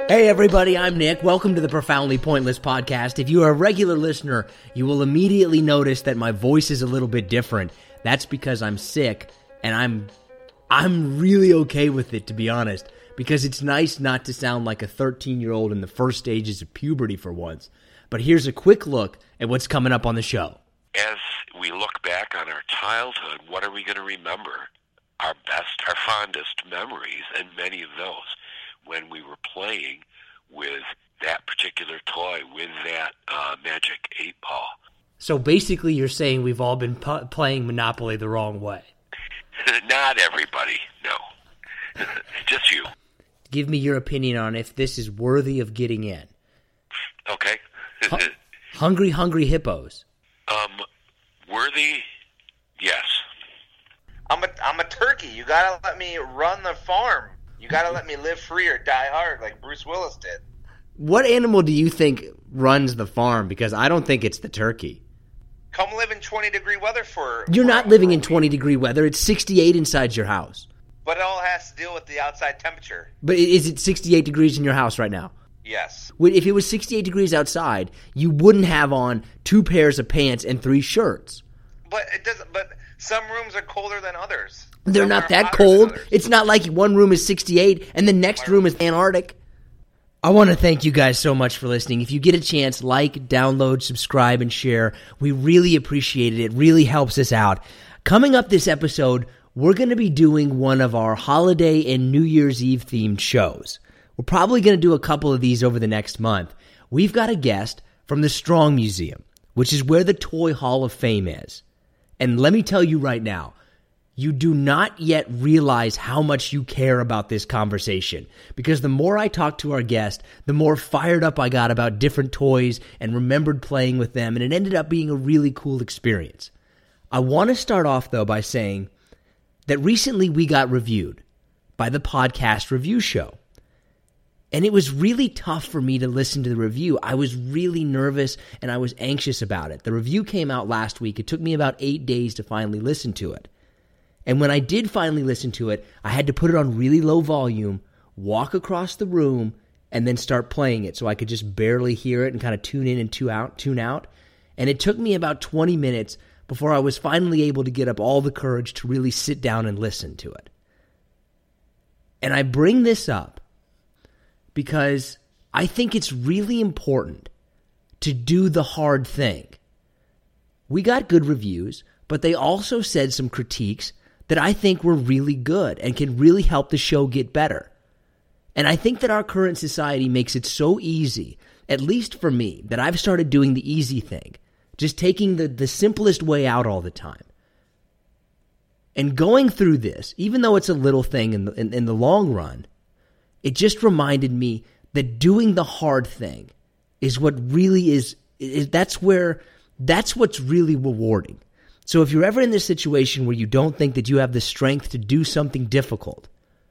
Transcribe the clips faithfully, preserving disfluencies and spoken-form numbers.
Hey everybody, I'm Nick. Welcome to the Profoundly Pointless podcast. If you are a regular listener, you will immediately notice that my voice is a little bit different. That's because I'm sick, and I'm I'm really okay with it, to be honest, because it's nice not to sound like a thirteen-year-old in the first stages of puberty for once. But here's a quick look at what's coming up on the show. As we look back on our childhood, what are we going to remember? Our best, our fondest memories, and many of those when we were playing with that particular toy, with that uh, magic eight ball. So basically you're saying we've all been pu- playing Monopoly the wrong way. Not everybody, no. Just you. Give me your opinion on if this is worthy of getting in. Okay. H- hungry, hungry hippos. Um, worthy, yes. I'm a, I'm a turkey. You gotta let me run the farm. You gotta let me live free or die hard like Bruce Willis did. What animal do you think runs the farm? Because I don't think it's the turkey. Come live in twenty degree weather for... You're for not living in twenty degree weather. It's sixty-eight inside your house. But it all has to deal with the outside temperature. But is it sixty-eight degrees in your house right now? Yes. If it was sixty-eight degrees outside, you wouldn't have on two pairs of pants and three shirts. But it doesn't. But some rooms are colder than others. They're Some not are that hotter cold. than others. It's not like one room is sixty-eight and the next room is Antarctic. I want to thank you guys so much for listening. If you get a chance, like, download, subscribe, and share. We really appreciate it. It really helps us out. Coming up this episode, we're going to be doing one of our holiday and New Year's Eve themed shows. We're probably going to do a couple of these over the next month. We've got a guest from the Strong Museum, which is where the Toy Hall of Fame is. And let me tell you right now, you do not yet realize how much you care about this conversation, because the more I talked to our guest, the more fired up I got about different toys and remembered playing with them, and it ended up being a really cool experience. I want to start off, though, by saying that recently we got reviewed by the Podcast Review Show, and it was really tough for me to listen to the review. I was really nervous, and I was anxious about it. The review came out last week. It took me about eight days to finally listen to it. And when I did finally listen to it, I had to put it on really low volume, walk across the room, and then start playing it so I could just barely hear it and kind of tune in and tune out, tune out. And it took me about twenty minutes before I was finally able to get up all the courage to really sit down and listen to it. And I bring this up because I think it's really important to do the hard thing. We got good reviews, but they also said some critiques that I think were really good and can really help the show get better. And I think that our current society makes it so easy, at least for me, that I've started doing the easy thing, just taking the, the simplest way out all the time. And going through this, even though it's a little thing in the, in, in the long run, it just reminded me that doing the hard thing is what really is, is that's where, that's what's really rewarding. So if you're ever in this situation where you don't think that you have the strength to do something difficult,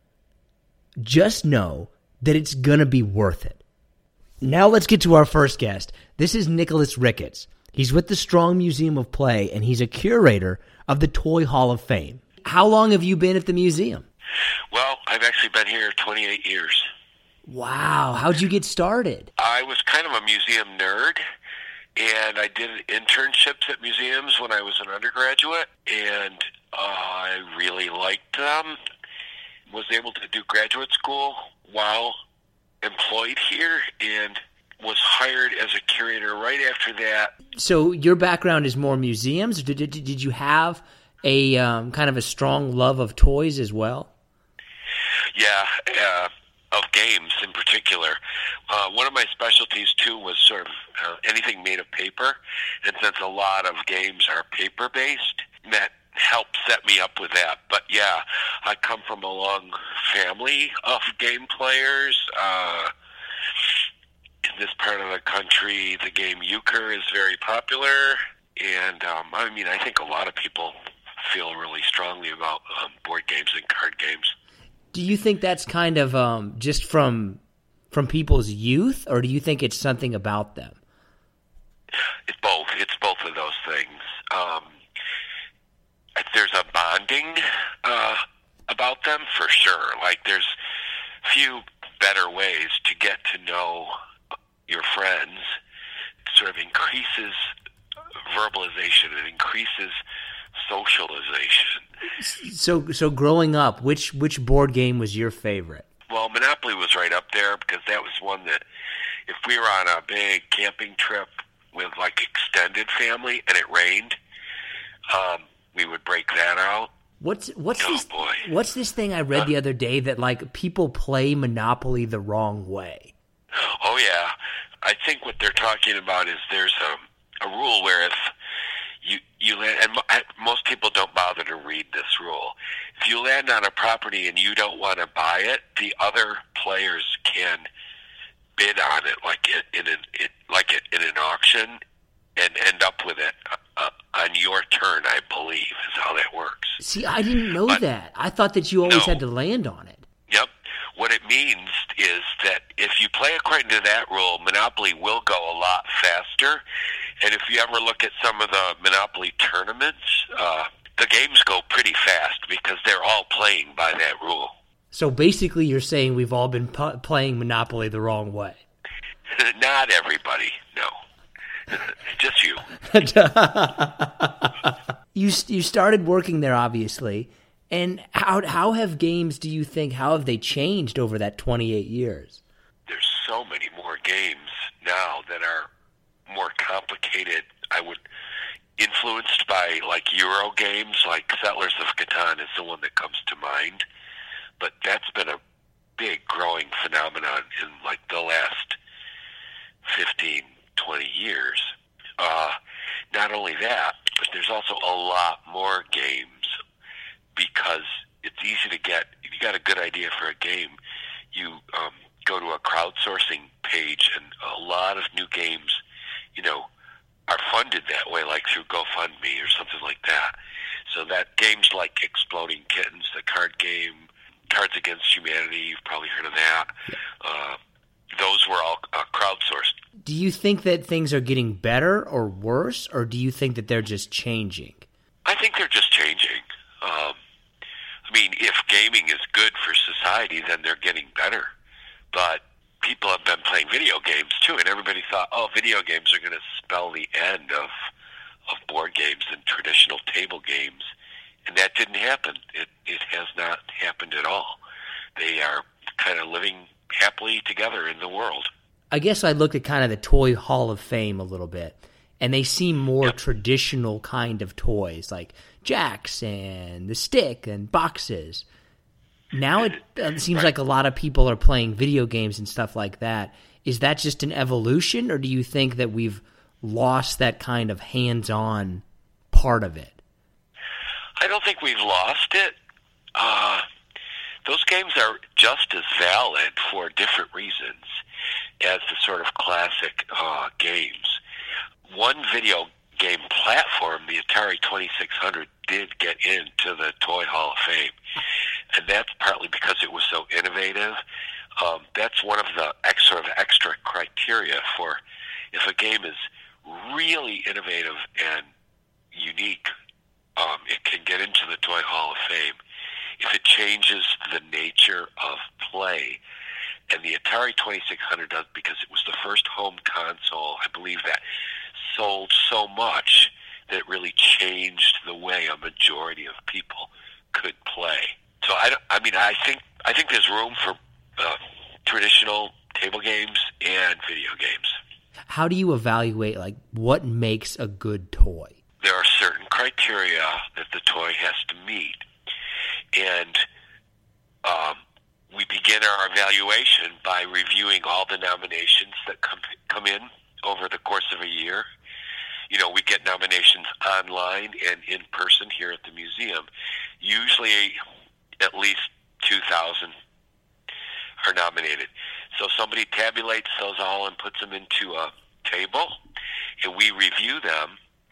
just know that it's going to be worth it. Now let's get to our first guest. This is Nicholas Ricketts. He's with the Strong Museum of Play, and he's a curator of the Toy Hall of Fame. How long have you been at the museum? Well, I've actually been here twenty-eight years. Wow. How'd you get started? I was kind of a museum nerd. And I did internships at museums when I was an undergraduate, and uh, I really liked them. Was able to do graduate school while employed here, and was hired as a curator right after that. So your background is more museums? Did, did, did you have a um, kind of a strong love of toys as well? Yeah, uh, of games in particular. Uh, one of my specialties, too, was sort of uh, anything made of paper. And since a lot of games are paper-based, that helped set me up with that. But, yeah, I come from a long family of game players. Uh, in this part of the country, the game euchre is very popular. And, um, I mean, I think a lot of people feel really strongly about um, board games and card games. Do you think that's kind of um, just from from people's youth, or do you think it's something about them? It's both. It's both of those things. Um, there's a bonding uh, about them for sure. Like there's few better ways to get to know your friends. It sort of increases verbalization. It increases socialization. So, so growing up, which which board game was your favorite? Well, Monopoly was right up there because that was one that if we were on a big camping trip with like extended family and it rained, um, we would break that out. What's what's oh, this? Boy. What's this thing I read uh, the other day that like people play Monopoly the wrong way? Oh yeah, I think what they're talking about is there's a a rule where if you you land, and most people don't bother to read this rule. If you land on a property and you don't want to buy it, the other players can bid on it like it in an it, like it in an auction and end up with it uh, on your turn. I believe is how that works. See, I didn't know but, that. I thought that you always no. had to land on it. Yep. What it means is that if you play according to that rule, Monopoly will go a lot faster. And if you ever look at some of the Monopoly tournaments, uh, the games go pretty fast because they're all playing by that rule. So basically you're saying we've all been pu- playing Monopoly the wrong way. Not everybody, no. Just you. you you started working there, obviously. And how how have games, do you think, how have they changed over that twenty-eight years? There's so many more games now that are more complicated. I would, influenced by like Euro games, like Settlers of Catan is the one that comes to mind. But that's been a big growing phenomenon in like the last fifteen, twenty years. Uh, not only that, but there's also a lot more games because it's easy to get, if you got a good idea for a game, you um, go to a crowdsourcing page and a lot of new games, you know, are funded that way, like through GoFundMe or something like that. So that games like Exploding Kittens, the card game, Cards Against Humanity, you've probably heard of that. Uh, those were all uh, crowdsourced. Do you think that things are getting better or worse, or do you think that they're just changing? I think they're just changing. Um, I mean, if gaming is good for society, then they're getting better. But people have been playing video games, too, and everybody thought, oh, video games are going to spell the end of of board games and traditional table games. And that didn't happen. It it has not happened at all. They are kind of living happily together in the world. I guess I looked at kind of the Toy Hall of Fame a little bit, and they seem more yep. traditional kind of toys, like jacks and the stick and boxes. Now it, it seems right. like a lot of people are playing video games and stuff like that. Is that just an evolution, or do you think that we've lost that kind of hands-on part of it? I don't think we've lost it. Uh, those games are just as valid for different reasons as the sort of classic uh, games. One video game platform, the Atari twenty-six hundred, did get into the Toy Hall of Fame, and that's partly because it was so innovative. Um, that's one of the ex- sort of extra criteria for if a game is really innovative and unique, um, it can get into the Toy Hall of Fame. If it changes the nature of play, and the Atari twenty-six hundred does because it was the first home console, I believe, that sold so much that it really changed the way a majority of people could play. So I, don't, I mean, I think I think there's room for uh, traditional table games and video games. How do you evaluate, like, what makes a good toy? There are certain criteria that the toy has to meet, and um, we begin our evaluation by reviewing all the nominations that come come in over the course of a year. You know, we get nominations online and in person here at the museum. Usually at least two thousand are nominated. So somebody tabulates those all and puts them into a table, and we review them,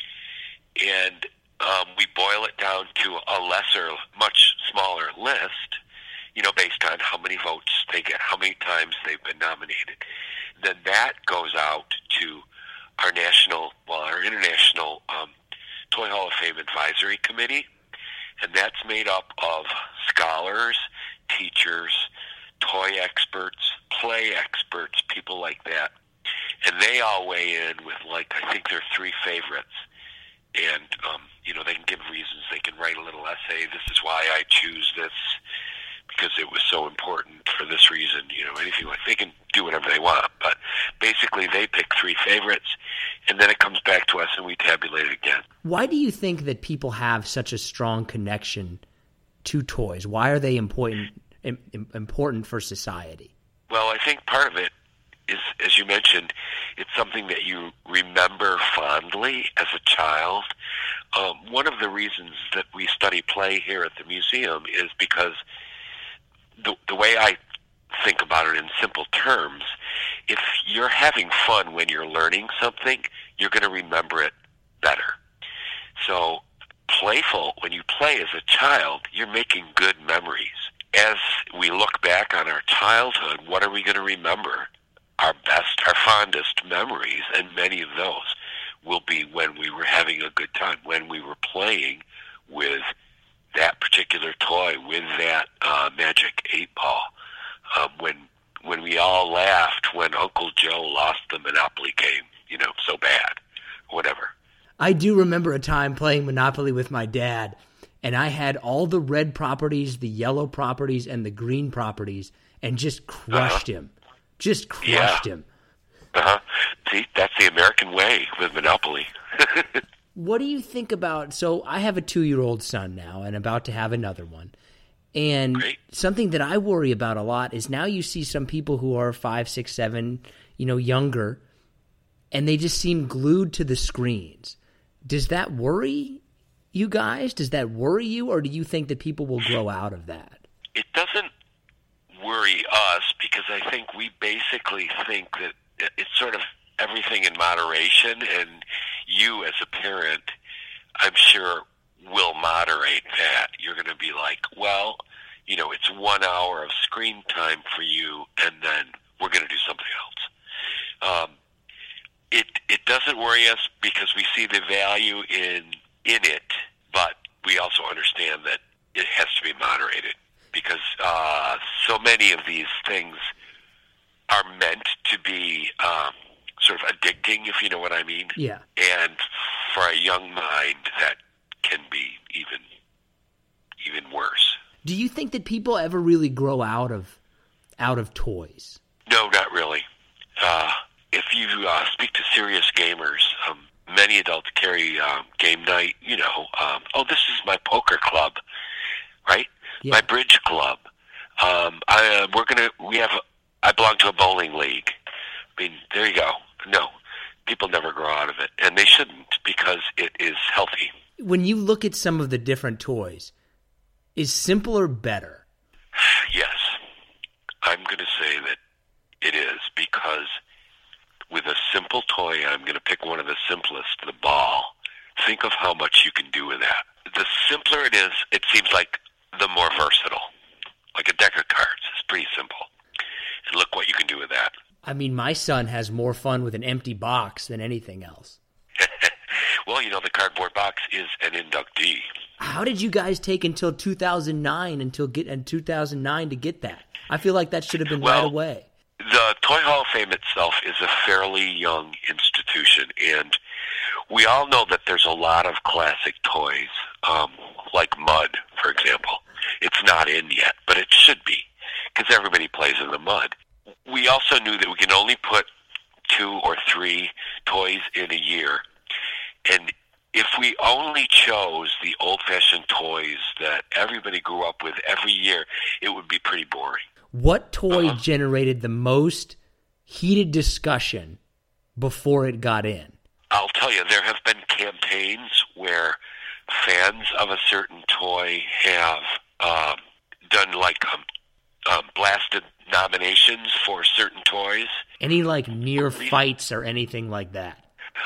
and um, we boil it down to a lesser, much smaller list, you know, based on how many votes they get, how many times they've been nominated. Then that goes out to our national, well, our international um, Toy Hall of Fame Advisory Committee, and that's made up of scholars, teachers, toy experts, play experts, people like that, and they all weigh in with, like, I think their three favorites. And, um, you know, they can give reasons. They can write a little essay. This is why I choose this, because it was so important for this reason. You know, anything like, they can do whatever they want. But basically, they pick three favorites, and then it comes back to us, and we tabulate it again. Why do you think that people have such a strong connection to toys? Why are they important important for society? Well, I think part of it is, as you mentioned, it's something that you remember fondly as a child. Um, one of the reasons that we study play here at the museum is because the, the way I think about it in simple terms, if you're having fun when you're learning something, you're going to remember it better. So playful, when you play as a child, you're making good memories. As we look back on our childhood, what are we going to remember? Our best, our fondest memories, and many of those will be when we were having a good time, when we were playing with that particular toy, with that uh, magic eight ball, um, when when we all laughed when Uncle Joe lost the Monopoly game, you know, so bad, whatever. I do remember a time playing Monopoly with my dad, and I had all the red properties, the yellow properties, and the green properties, and just crushed uh-huh. him. Just crushed yeah. him. Uh-huh. See, that's the American way with Monopoly. What do you think about, so I have a two-year-old son now and about to have another one. And Great. Something that I worry about a lot is now you see some people who are five, six, seven, you know, younger, and they just seem glued to the screens. Does that worry you guys? Does that worry you, or do you think that people will grow out of that? It doesn't worry us because I think we basically think that it's sort of everything in moderation, and you as a parent, I'm sure, will moderate that. You're going to be like, well, you know, it's one hour of screen time for you, and then we're going to do something else. Um, it it doesn't worry us because we see the value in in it, but we also understand that it has to be moderated because uh, so many of these things are meant to be um, sort of addicting, if you know what I mean. Yeah. And for a young mind, that can be even even worse. Do you think that people ever really grow out of out of toys? No, not really. Uh, if you uh, speak to serious gamers, um, many adults carry um, game night. You know, um, oh, this is my poker club, right? Yeah. My bridge club. Um, I, uh, we're gonna. We have. I belong to a bowling league. I mean, there you go. No, people never grow out of it, and they shouldn't because it is healthy. When you look at some of the different toys, is simpler better? Yes. I'm going to say that it is because with a simple toy, I'm going to pick one of the simplest, the ball. Think of how much you can do with that. The simpler it is, it seems like the more versatile. Like a deck of cards. It's pretty simple. And look what you can do with that. I mean, my son has more fun with an empty box than anything else. Well, you know, the cardboard box is an inductee. How did you guys take until two thousand nine until get in two thousand nine to get that? I feel like that should have been well, right away. The Toy Hall of Fame itself is a fairly young institution, and we all know that there's a lot of classic toys, um, like mud, for example. It's not in yet, but it should be, because everybody plays in the mud. We also knew that we can only put two or three toys in a year, and if we only chose the old-fashioned toys that everybody grew up with every year, it would be pretty boring. What toy uh-huh. generated the most heated discussion before it got in? I'll tell you, there have been campaigns where fans of a certain toy have um, done like um, um, blasted nominations for certain toys. Any like near fights or anything like that?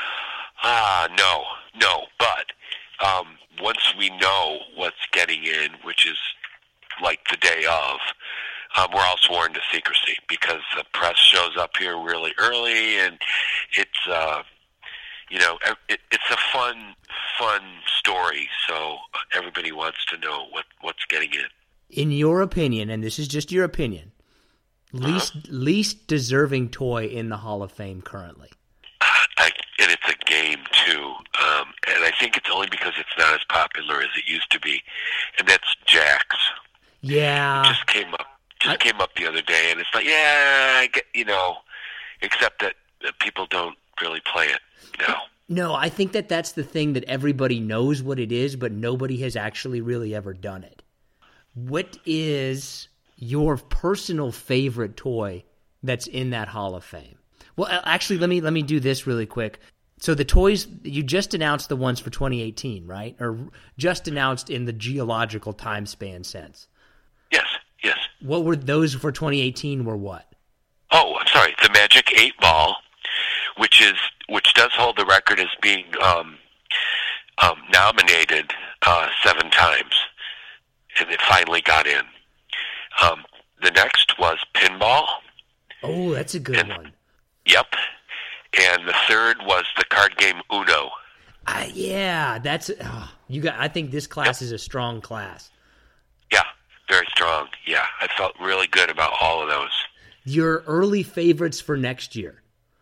Ah, no, no. But um, once we know what's getting in, which is like the day of, um, we're all sworn to secrecy because the press shows up here really early, and it's uh, you know it, it's a fun, fun story. So everybody wants to know what what's getting in. In your opinion, and this is just your opinion, Least uh-huh. least deserving toy in the Hall of Fame currently. I, and it's a game too, um, and I think it's only because it's not as popular as it used to be, and that's Jacks. Yeah, It just came up. Just I, came up the other day, and it's like, yeah, I get, you know, except that, that people don't really play it now. No, I think that that's the thing that everybody knows what it is, but nobody has actually really ever done it. What is your personal favorite toy that's in that Hall of Fame? Well, actually, let me let me do this really quick. So the toys, you just announced the ones for twenty eighteen, right? Or just announced in the geological time span sense. Yes, yes. What were those for twenty eighteen were what? Oh, I'm sorry. The Magic eight Ball, which is which does hold the record as being um, um, nominated uh, seven times, and it finally got in. Um, the next was Pinball. Oh, that's a good and, one. Yep. And the third was the card game Uno. Uh, yeah, that's oh, you got. I think this class Yep. is a strong class. Yeah, very strong. Yeah, I felt really good about all of those. Your early favorites for next year?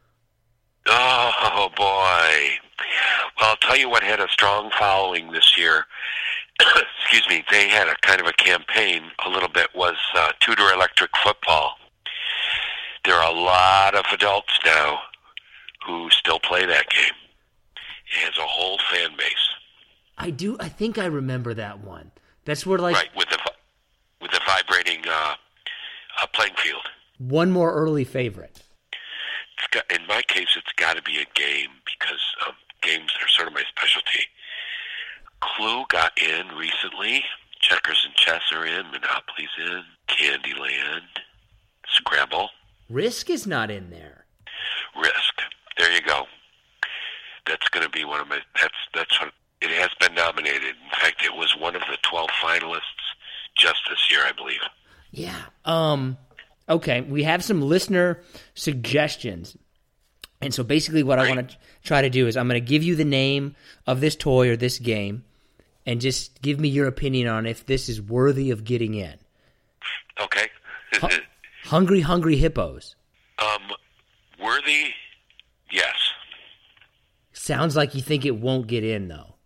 Oh, boy. Well, I'll tell you what had a strong following this year. Excuse me. They had a kind of a campaign, a little bit, was uh, Tudor Electric Football. There are a lot of adults now who still play that game. It has a whole fan base. I do. I think I remember that one. That's where like Right, with the, with the vibrating uh, uh, playing field. One more early favorite. It's got, in my case, it's got to be a game because um, games are sort of my specialty. Clue got in recently. Checkers and chess are in. Monopoly's in. Candyland. Scrabble. Risk is not in there. Risk. There you go. That's going to be one of my. That's that's what it has been nominated. In fact, it was one of the twelve finalists just this year, I believe. Yeah. Um. Okay, we have some listener suggestions. And so basically what Right. I want to try to do is I'm going to give you the name of this toy or this game and just give me your opinion on if this is worthy of getting in. Okay. Hu- Hungry Hungry Hippos. um, worthy. Yes. Sounds like you think it won't get in, though.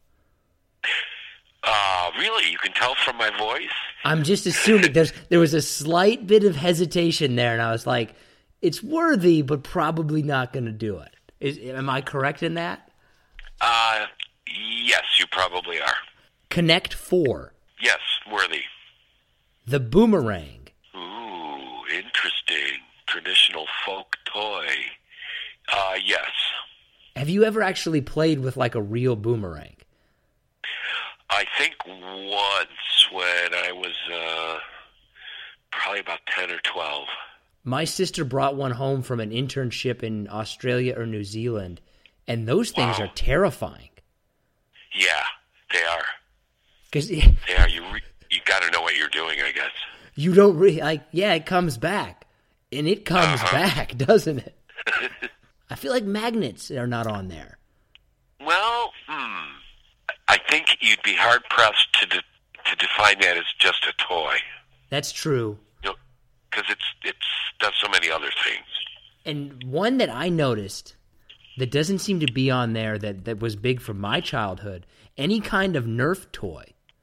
Uh, really? You can tell from my voice? I'm just assuming there's there was a slight bit of hesitation there, and I was like, it's worthy, but probably not going to do it. Is, am I correct in that? Uh, yes, you probably are. Connect Four. Yes, worthy. The Boomerang. Ooh, interesting. Traditional folk toy. Uh, yes. Have you ever actually played with like a real boomerang? I think once when I was uh, probably about ten or twelve. My sister brought one home from an internship in Australia or New Zealand, and those things Wow. are terrifying. Yeah, they are. Because They are. You re- you got to know what you're doing, I guess. you don't really, like, yeah, it comes back. And it comes Uh-huh. back, doesn't it? I feel like magnets are not on there. Well, hmm. I think you'd be hard pressed to de- to define that as just a toy, That's true. you know, because it's it's does so many other things. And one that I noticed that doesn't seem to be on there that, that was big from my childhood, any kind of Nerf toy.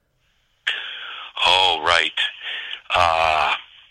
Oh, right. Uh,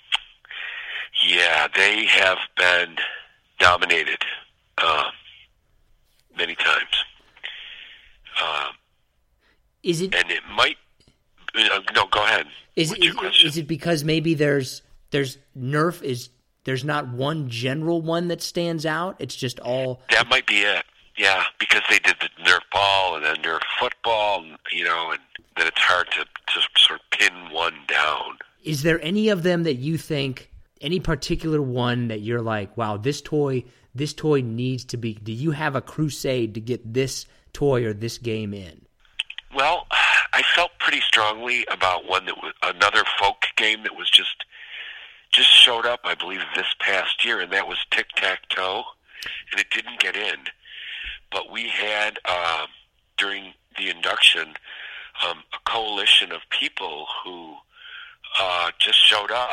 yeah, they have been nominated uh, many times. Uh, Is it and it might... Uh, no, go ahead. is What's it, your question? is it because maybe there's there's Nerf is there's not one general one that stands out? It's just all That might be it. Yeah, because they did the Nerf ball and then Nerf football, you know, and then it's hard to, to sort of pin one down. Is there any of them that you think, any particular one that you're like, wow, this toy, this toy needs to be, do you have a crusade to get this toy or this game in? Well, I felt pretty strongly about one that was another folk game that was just just showed up, I believe, this past year, and that was Tic-Tac-Toe, and it didn't get in. But we had, uh, during the induction, um, a coalition of people who uh, just showed up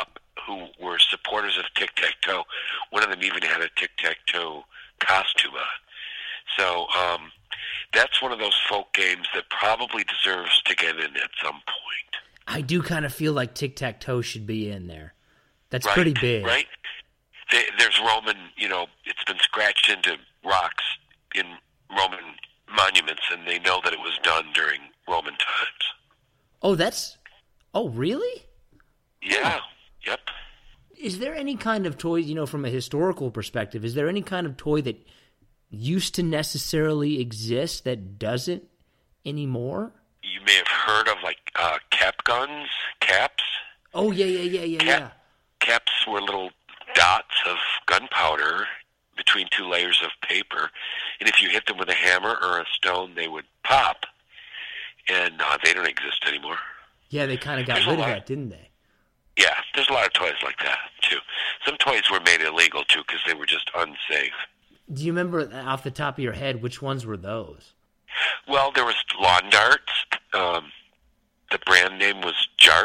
who were supporters of tic-tac-toe. One of them even had a tic-tac-toe costume on. So um, that's one of those folk games that probably deserves to get in at some point. I do kind of feel like tic-tac-toe should be in there. That's right, pretty big. Right? There's Roman, you know, it's been scratched into rocks in Roman monuments, and they know that it was done during Roman times. Oh, that's... Oh, really? Yeah, oh. Yep. Is there any kind of toy, you know, from a historical perspective, is there any kind of toy that used to necessarily exist that doesn't anymore? You may have heard of, like, uh, cap guns, caps. Oh, yeah, yeah, yeah, yeah, cap, yeah. Caps were little dots of gunpowder between two layers of paper, and if you hit them with a hammer or a stone, they would pop, and uh, they don't exist anymore. Yeah, they kind of got There's rid of that, didn't they? Yeah, there's a lot of toys like that, too. Some toys were made illegal, too, because they were just unsafe. Do you remember, off the top of your head, which ones were those? Well, there was lawn darts. Um, the brand name was Jarts,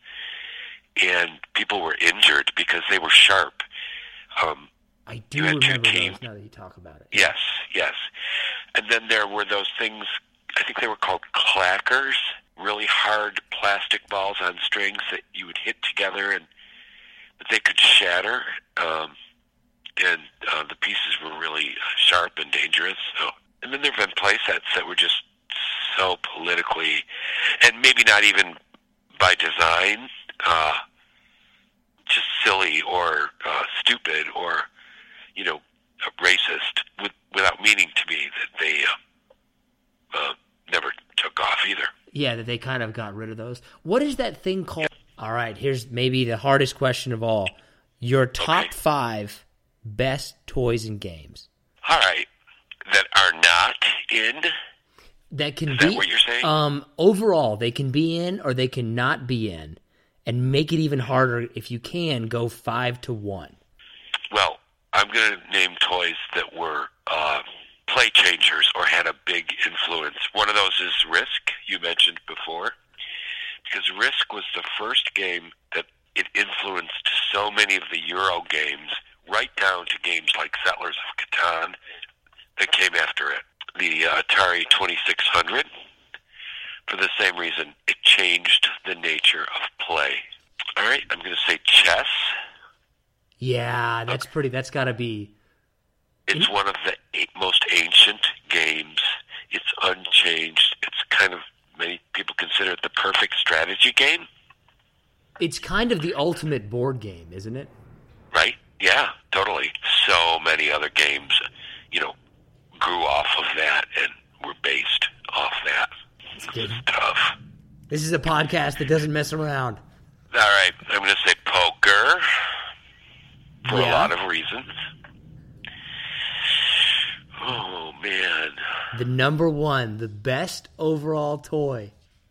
and people were injured because they were sharp. Um, I do remember those now that you talk about it. Yes, yes. And then there were those things, I think they were called clackers, really hard plastic balls on strings that you would hit together, and but they could shatter, um, and uh, the pieces were really sharp and dangerous. So, and then there have been play sets that were just so politically, and maybe not even by design, uh, just silly or uh, stupid or, you know, racist, with, without meaning to be that they uh, uh, never took off either. Yeah, that they kind of got rid of those. What is that thing called? All right, here's maybe the hardest question of all. Your top okay. five best toys and games. All right, that are not in. That can is be. That what you're saying? Um, overall, they can be in or they can not be in, and make it even harder if you can. Go five to one. Well, I'm going to name toys that were uh, play changers or had a big influence. One of those is Risk, you mentioned before, because Risk was the first game that it influenced so many of the Euro games, right down to games like Settlers of Catan that came after it. The uh, Atari twenty-six hundred, for the same reason, it changed the nature of play. All right, I'm going to say chess. Yeah, that's pretty, that's got to be... It's one of the eight most ancient games. It's unchanged. It's kind of, many people consider it the perfect strategy game. It's kind of the ultimate board game, isn't it? Right? Yeah, totally. So many other games, you know, grew off of that and were based off that. That's good. It's tough. This is a podcast that doesn't mess around. All right, I'm going to say poker for Yeah. a lot of reasons. Oh, man. The number one, the best overall toy.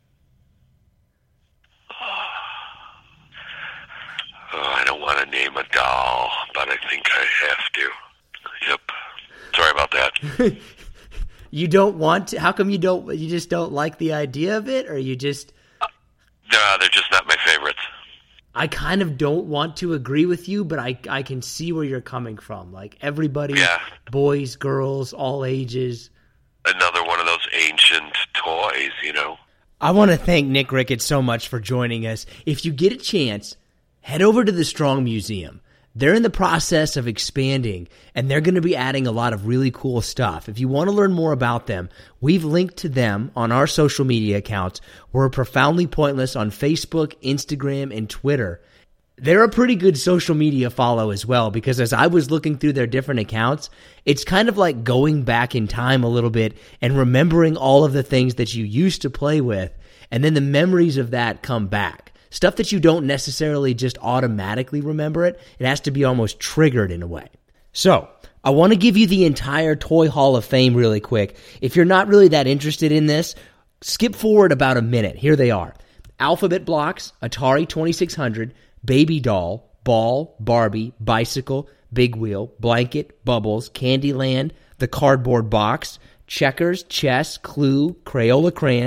Oh, I don't want to name a doll, but I think I have to. Yep. Sorry about that. You don't want to? How come you don't? You just don't like the idea of it, or you just? No, they're just not my favorites. I kind of don't want to agree with you, but I I can see where you're coming from. Like everybody, Yeah. boys, girls, all ages. Another one of those ancient toys, you know. I want to thank Nick Ricketts so much for joining us. If you get a chance, head over to the Strong Museum. They're in the process of expanding, and they're going to be adding a lot of really cool stuff. If you want to learn more about them, we've linked to them on our social media accounts. We're Profoundly Pointless on Facebook, Instagram, and Twitter. They're a pretty good social media follow as well, because as I was looking through their different accounts, it's kind of like going back in time a little bit and remembering all of the things that you used to play with, and then the memories of that come back. Stuff that you don't necessarily just automatically remember it. It has to be almost triggered in a way. So, I want to give you the entire Toy Hall of Fame really quick. If you're not really that interested in this, skip forward about a minute. Here they are. Alphabet Blocks, Atari twenty-six hundred, Baby Doll, Ball, Barbie, Bicycle, Big Wheel, Blanket, Bubbles, Candyland, The Cardboard Box, Checkers, Chess, Clue, Crayola Crayons,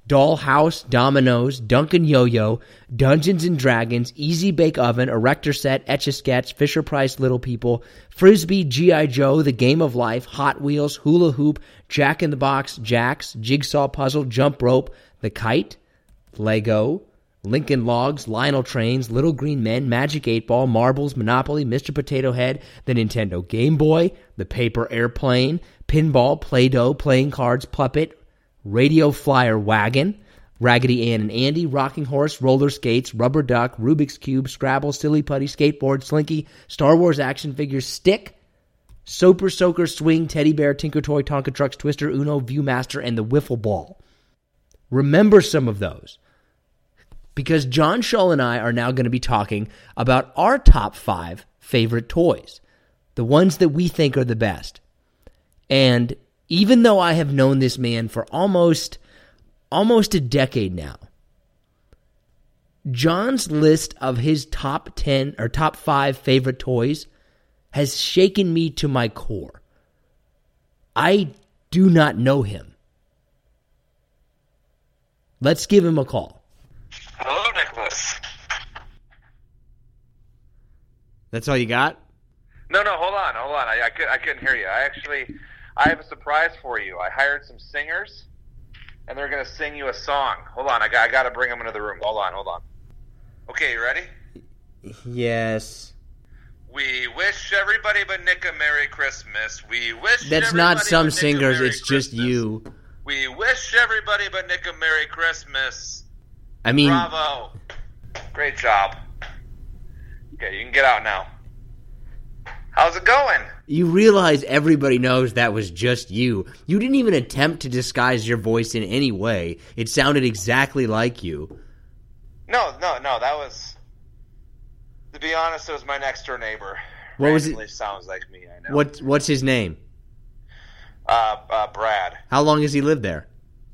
Dollhouse, Dominoes, Duncan Yo-Yo, Dungeons and Dragons, Easy Bake Oven, Erector Set, Etch-a-Sketch, Fisher-Price Little People, Frisbee, G I. Joe, The Game of Life, Hot Wheels, Hula Hoop, Jack in the Box, Jacks, Jigsaw Puzzle, Jump Rope, The Kite, Lego, Lincoln Logs, Lionel Trains, Little Green Men, Magic eight Ball, Marbles, Monopoly, Mister Potato Head, the Nintendo Game Boy, the Paper Airplane, Pinball, Play-Doh, Playing Cards, Puppet, Radio Flyer Wagon, Raggedy Ann and Andy, Rocking Horse, Roller Skates, Rubber Duck, Rubik's Cube, Scrabble, Silly Putty, Skateboard, Slinky, Star Wars action figures, Stick, Soaper, Soaker, Swing, Teddy Bear, Tinker Toy, Tonka Trucks, Twister, Uno, Viewmaster, and the Wiffle Ball. Remember some of those. Because John Shull and I are now going to be talking about our top five favorite toys. The ones that we think are the best. And even though I have known this man for almost, almost a decade now, John's list of his top ten or top five favorite toys has shaken me to my core. I do not know him. Let's give him a call. Hello, Nicholas. That's all you got? No, no, hold on, hold on. I, I, could, I couldn't hear you. I actually, I have a surprise for you. I hired some singers, and they're going to sing you a song. Hold on, I got, I got to bring them into the room. Hold on, hold on. Okay, you ready? Yes. We wish everybody but Nick a Merry Christmas. We wish That's everybody not some but Nick a singers, Merry it's just Christmas. you. We wish everybody but Nick a Merry Christmas. I mean, Bravo. Great job. Okay, you can get out now. How's it going? you realize everybody knows that was just you. You didn't even attempt to disguise your voice in any way. It sounded exactly like you. No, no, no, that was... To be honest, it was my next-door neighbor. What was Randomly it? sounds like me, I know. What What's his name? Uh, uh, Brad. How long has he lived there?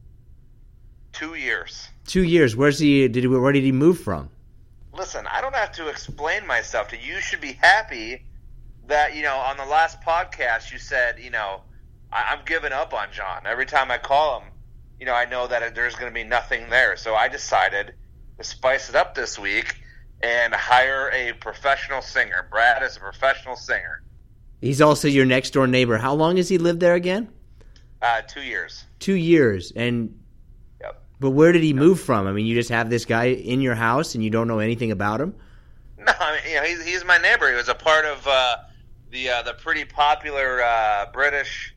Two years. Two years. Where's he? Did he, where did he move from? Listen, I don't have to explain myself to you. You should be happy that, you know, on the last podcast you said, you know, I, I'm giving up on John. Every time I call him, you know, I know that there's going to be nothing there. So I decided to spice it up this week and hire a professional singer. Brad is a professional singer. He's also your next door neighbor. How long has he lived there again? Uh, two years. Two years. And Yep. but where did he move from? I mean, you just have this guy in your house and you don't know anything about him? No, I mean, you know, he's, he's my neighbor. He was a part of uh, the uh, the pretty popular uh, British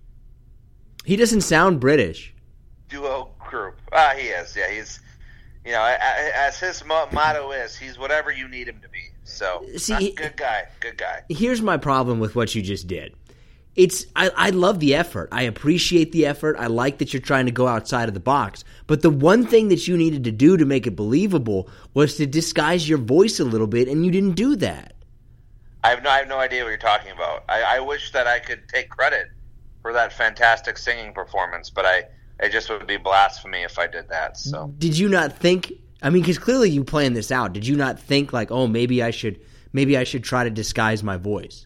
He doesn't sound British. duo group. Ah, he is. Yeah, he's, you know, as his mo- motto is, he's whatever you need him to be. So, See, uh, he- good guy, good guy. Here's my problem with what you just did. It's I, I love the effort. I appreciate the effort. I like that you're trying to go outside of the box. But the one thing that you needed to do to make it believable was to disguise your voice a little bit, and you didn't do that. I have no, I have no idea what you're talking about. I, I wish that I could take credit for that fantastic singing performance, but I it just would be blasphemy if I did that. So, Did you not think? I mean, because clearly you planned this out. Did you not think like, oh, maybe I should, maybe I should try to disguise my voice?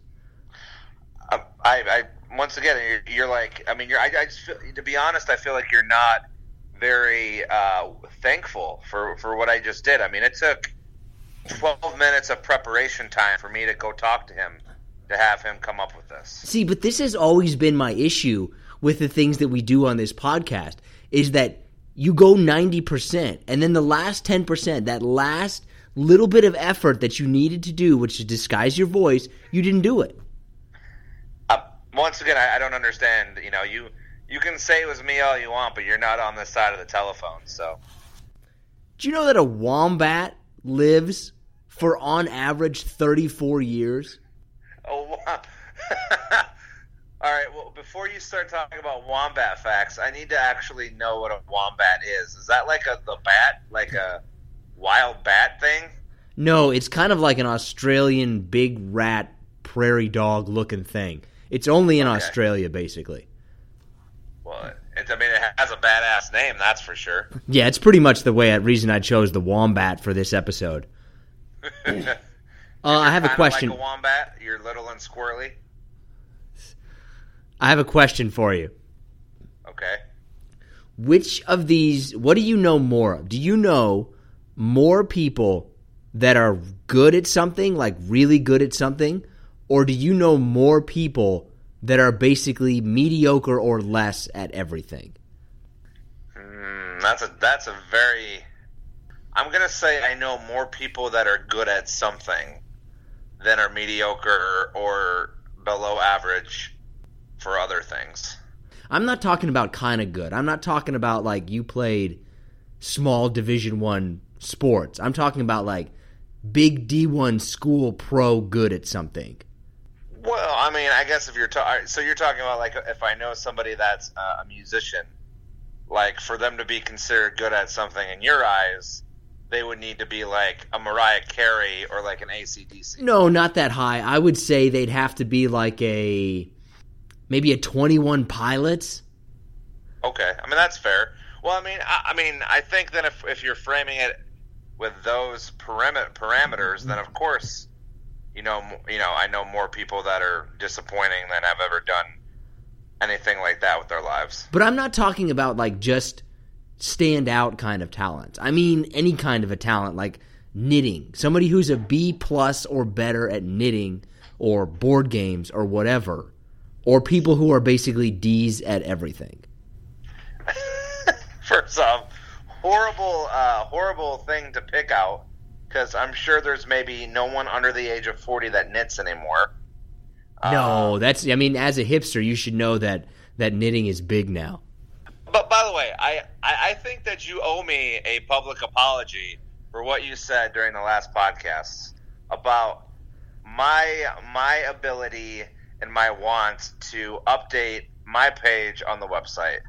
I, I, I once again, you're, you're like, I mean, you're. I, I just feel, to be honest, I feel like you're not very uh, thankful for, for what I just did. I mean, it took twelve minutes of preparation time for me to go talk to him to have him come up with this. See, but this has always been my issue with the things that we do on this podcast is that you go ninety percent and then the last ten percent, that last little bit of effort that you needed to do, which is disguise your voice, you didn't do it. Uh, once again, I, I don't understand. You know, you you can say it was me all you want, but you're not on this side of the telephone. So, Do you know that a wombat lives for on average thirty-four years? oh, wow. All right. Well, before you start talking about wombat facts, I need to actually know what a wombat is. Is that like a the bat, like a wild bat thing? No, it's kind of like an Australian big rat prairie dog looking thing. It's only in Okay. Australia, basically. Well, it, I mean, it has a badass name, that's for sure. Yeah, it's pretty much the way reason I chose the wombat for this episode. Uh, I have a Kinda question. Like a wombat, you're little and squirrely. I have a question for you. Okay. which of these, what do you know more of? Do you know more people that are good at something, like really good at something, or do you know more people that are basically mediocre or less at everything? Mm, that's a that's a very. I'm gonna say I know more people that are good at something than are mediocre or below average for other things. I'm not talking about kind of good. I'm not talking about like you played small Division One sports. I'm talking about like big D one school pro good at something. Well, I mean, I guess if you're ta- so you're talking about like if I know somebody that's uh, a musician, like for them to be considered good at something in your eyes, they would need to be like a Mariah Carey or like an A C D C. No, not that high. I would say they'd have to be like a maybe a twenty-one Pilots. Okay, I mean that's fair. Well, I mean, I, I mean, I think that if if you're framing it with those param- parameters, then of course, you know, you know, I know more people that are disappointing than have ever done anything like that with their lives. But I'm not talking about like just stand out kind of talent. I mean any kind of a talent, like knitting. Somebody who's a B plus or better at knitting or board games or whatever. Or people who are basically D's at everything. First off, horrible, uh, horrible thing to pick out, because I'm sure there's maybe no one under the age of forty that knits anymore. No, um, that's, I mean, as a hipster, you should know that, that knitting is big now. But by the way, I, I, I think that you owe me a public apology for what you said during the last podcast about my my ability and my want to update my page on the website.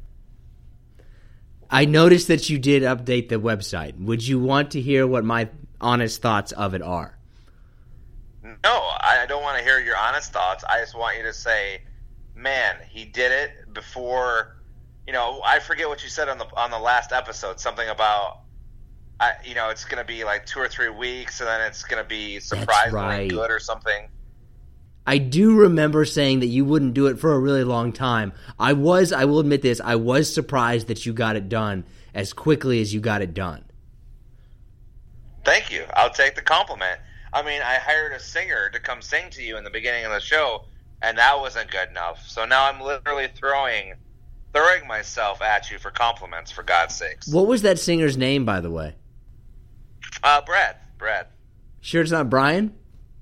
I noticed that you did update the website. Would you want to hear what my honest thoughts of it are? No, I don't want to hear your honest thoughts. I just want you to say, man, he did it before. You know, I forget what you said on the on the last episode. Something about, I, you know, it's going to be like two or three weeks, and then it's going to be surprisingly right. good or something. I do remember saying that you wouldn't do it for a really long time. I was, I will admit this, I was surprised that you got it done as quickly as you got it done. Thank you. I'll take the compliment. I mean, I hired a singer to come sing to you in the beginning of the show, and that wasn't good enough. So now I'm literally throwing throwing myself at you for compliments, for God's sakes. What was that singer's name, by the way? Uh, Brad. Brad. Sure it's not Brian?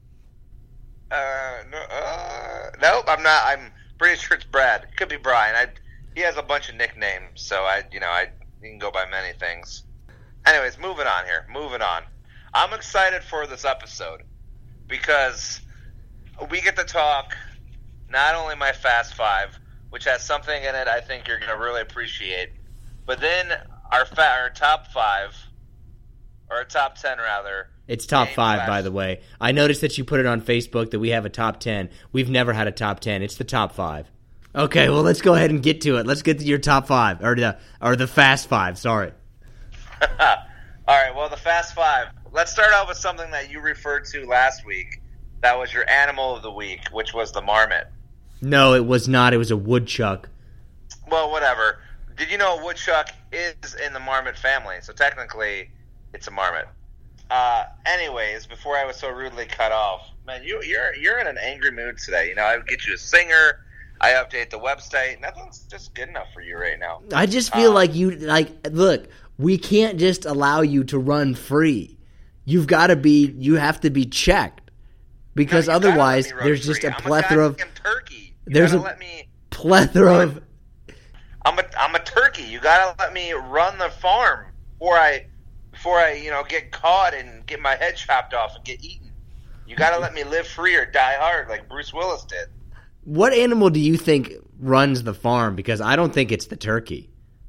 Uh, no, uh, nope, I'm not. I'm pretty sure it's Brad. It could be Brian. I, he has a bunch of nicknames, so I, you know, I he can go by many things. Anyways, moving on here. Moving on. I'm excited for this episode because we get to talk not only my Fast Five, which has something in it I think you're going to really appreciate, but then our fa- our top five, or our top ten rather. It's top five, by the way. I noticed that you put it on Facebook that we have a top ten. We've never had a top ten. It's the top five. Okay, well, let's go ahead and get to it. Let's get to your top five, or the or the Fast Five, sorry. All right, well, the Fast Five. Let's start out with something that you referred to last week. That was your animal of the week, which was the marmot. No, it was not. It was a woodchuck. Well, whatever. Did you know a woodchuck is in the marmot family? So technically, it's a marmot. Uh, anyways, before I was so rudely cut off, man, you, you're you're in an angry mood today. You know, I get you a singer, I update the website. Nothing's just good enough for you right now. I just feel um, like you like. Look, we can't just allow you to run free. You've got to be. You have to be checked because no, otherwise, there's just free. a I'm plethora a of. turkey. You There's a let me plethora run. of. I'm a I'm a turkey. You gotta let me run the farm before I. Before I, you know, get caught and get my head chopped off and get eaten. You got to let me live free or die hard like Bruce Willis did. What animal do you think runs the farm? Because I don't think it's the turkey.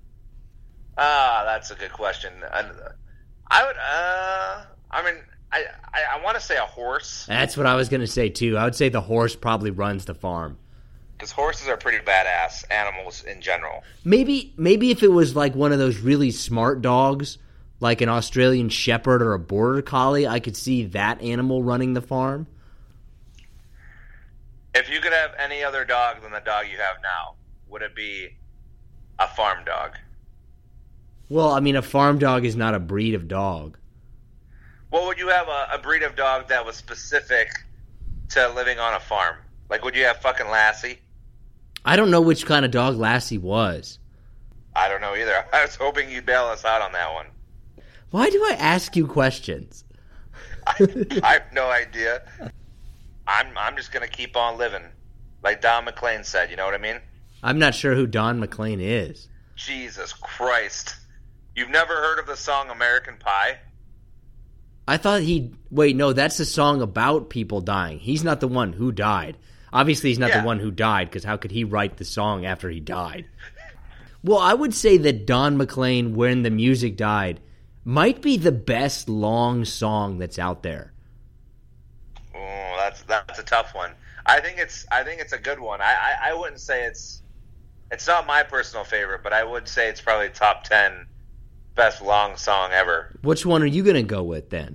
Ah, that's a good question. I, I would, uh, I mean, I, I, I want to say a horse. That's what I was going to say, too. I would say the horse probably runs the farm. Because horses are pretty badass animals in general. Maybe, maybe if it was like one of those really smart dogs, like an Australian Shepherd or a Border Collie, I could see that animal running the farm. If you could have any other dog than the dog you have now, would it be a farm dog? Well, I mean, a farm dog is not a breed of dog. Well, would you have a, a breed of dog that was specific to living on a farm? Like, would you have fucking Lassie? I don't know which kind of dog Lassie was. I don't know either. I was hoping you'd bail us out on that one. Why do I ask you questions? I, I have no idea. I'm I'm just gonna keep on living, like Don McLean said. You know what I mean? I'm not sure who Don McLean is. Jesus Christ! You've never heard of the song American Pie? I thought he... Wait, no, that's a song about people dying. He's not the one who died. Obviously, he's not Yeah. the one who died, because how could he write the song after he died? Well, I would say that Don McLean, When the Music Died, might be the best long song that's out there. Oh, that's that's a tough one. I think it's I think it's a good one. I, I, I wouldn't say it's it's not my personal favorite, but I would say it's probably top ten best long song ever. Which one are you going to go with, then?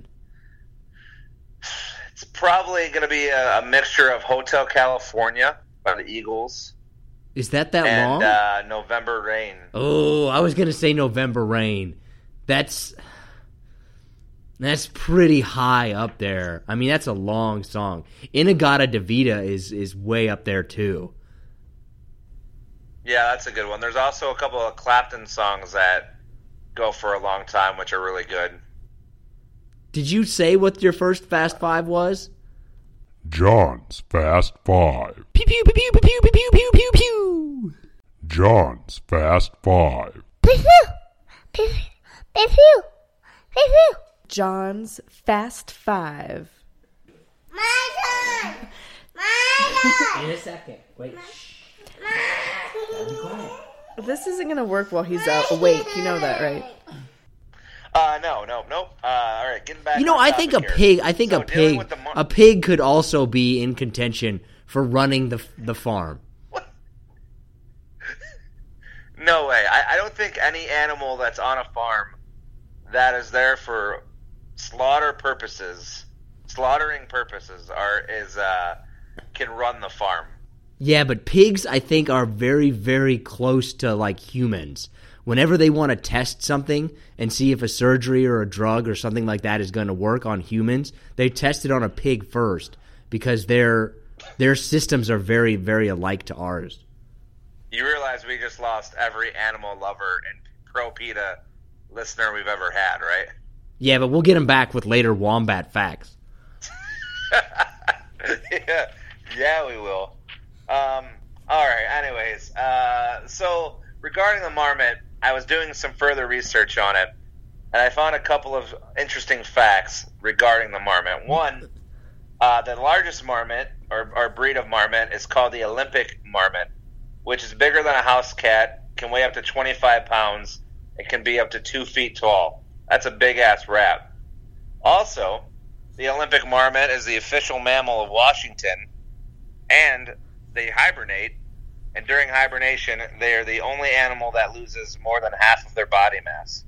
It's probably going to be a, a mixture of Hotel California by the Eagles Is that that and long? uh, November Rain. Oh, I was going to say November Rain. That's... That's pretty high up there. I mean, that's a long song. Inagata Davida is, is way up there, too. Yeah, that's a good one. There's also a couple of Clapton songs that go for a long time, which are really good. Did you say what your first Fast Five was? John's Fast Five. Pew pew pew pew pew pew pew pew pew pew. John's Fast Five. Pew pew pew pew pew pew. John's Fast Five. My turn. My turn. In a second. Wait. Be quiet. This isn't going to work while he's out awake. You know that, right? Uh, no, no, nope. Uh, all right, getting back. You know, on I topic think a here. pig. I think So a dealing pig. with the mar- A pig could also be in contention for running the the farm. No way. I, I don't think any animal that's on a farm that is there for slaughter purposes, slaughtering purposes, are is uh can run the farm. Yeah, but pigs, I think, are very, very close to like humans. Whenever they want to test something and see if a surgery or a drug or something like that is going to work on humans, they test it on a pig first because their their systems are very, very alike to ours. You realize we just lost every animal lover and pro PETA listener we've ever had, right? Yeah, but we'll get them back with later wombat facts. yeah, yeah, we will. Um, all right. Anyways, uh, so regarding the marmot, I was doing some further research on it, and I found a couple of interesting facts regarding the marmot. One, uh, the largest marmot or, or breed of marmot is called the Olympic marmot, which is bigger than a house cat, can weigh up to twenty-five pounds, and can be up to two feet tall. That's a big ass rat. Also, the Olympic marmot is the official mammal of Washington, and they hibernate, and during hibernation, they are the only animal that loses more than half of their body mass.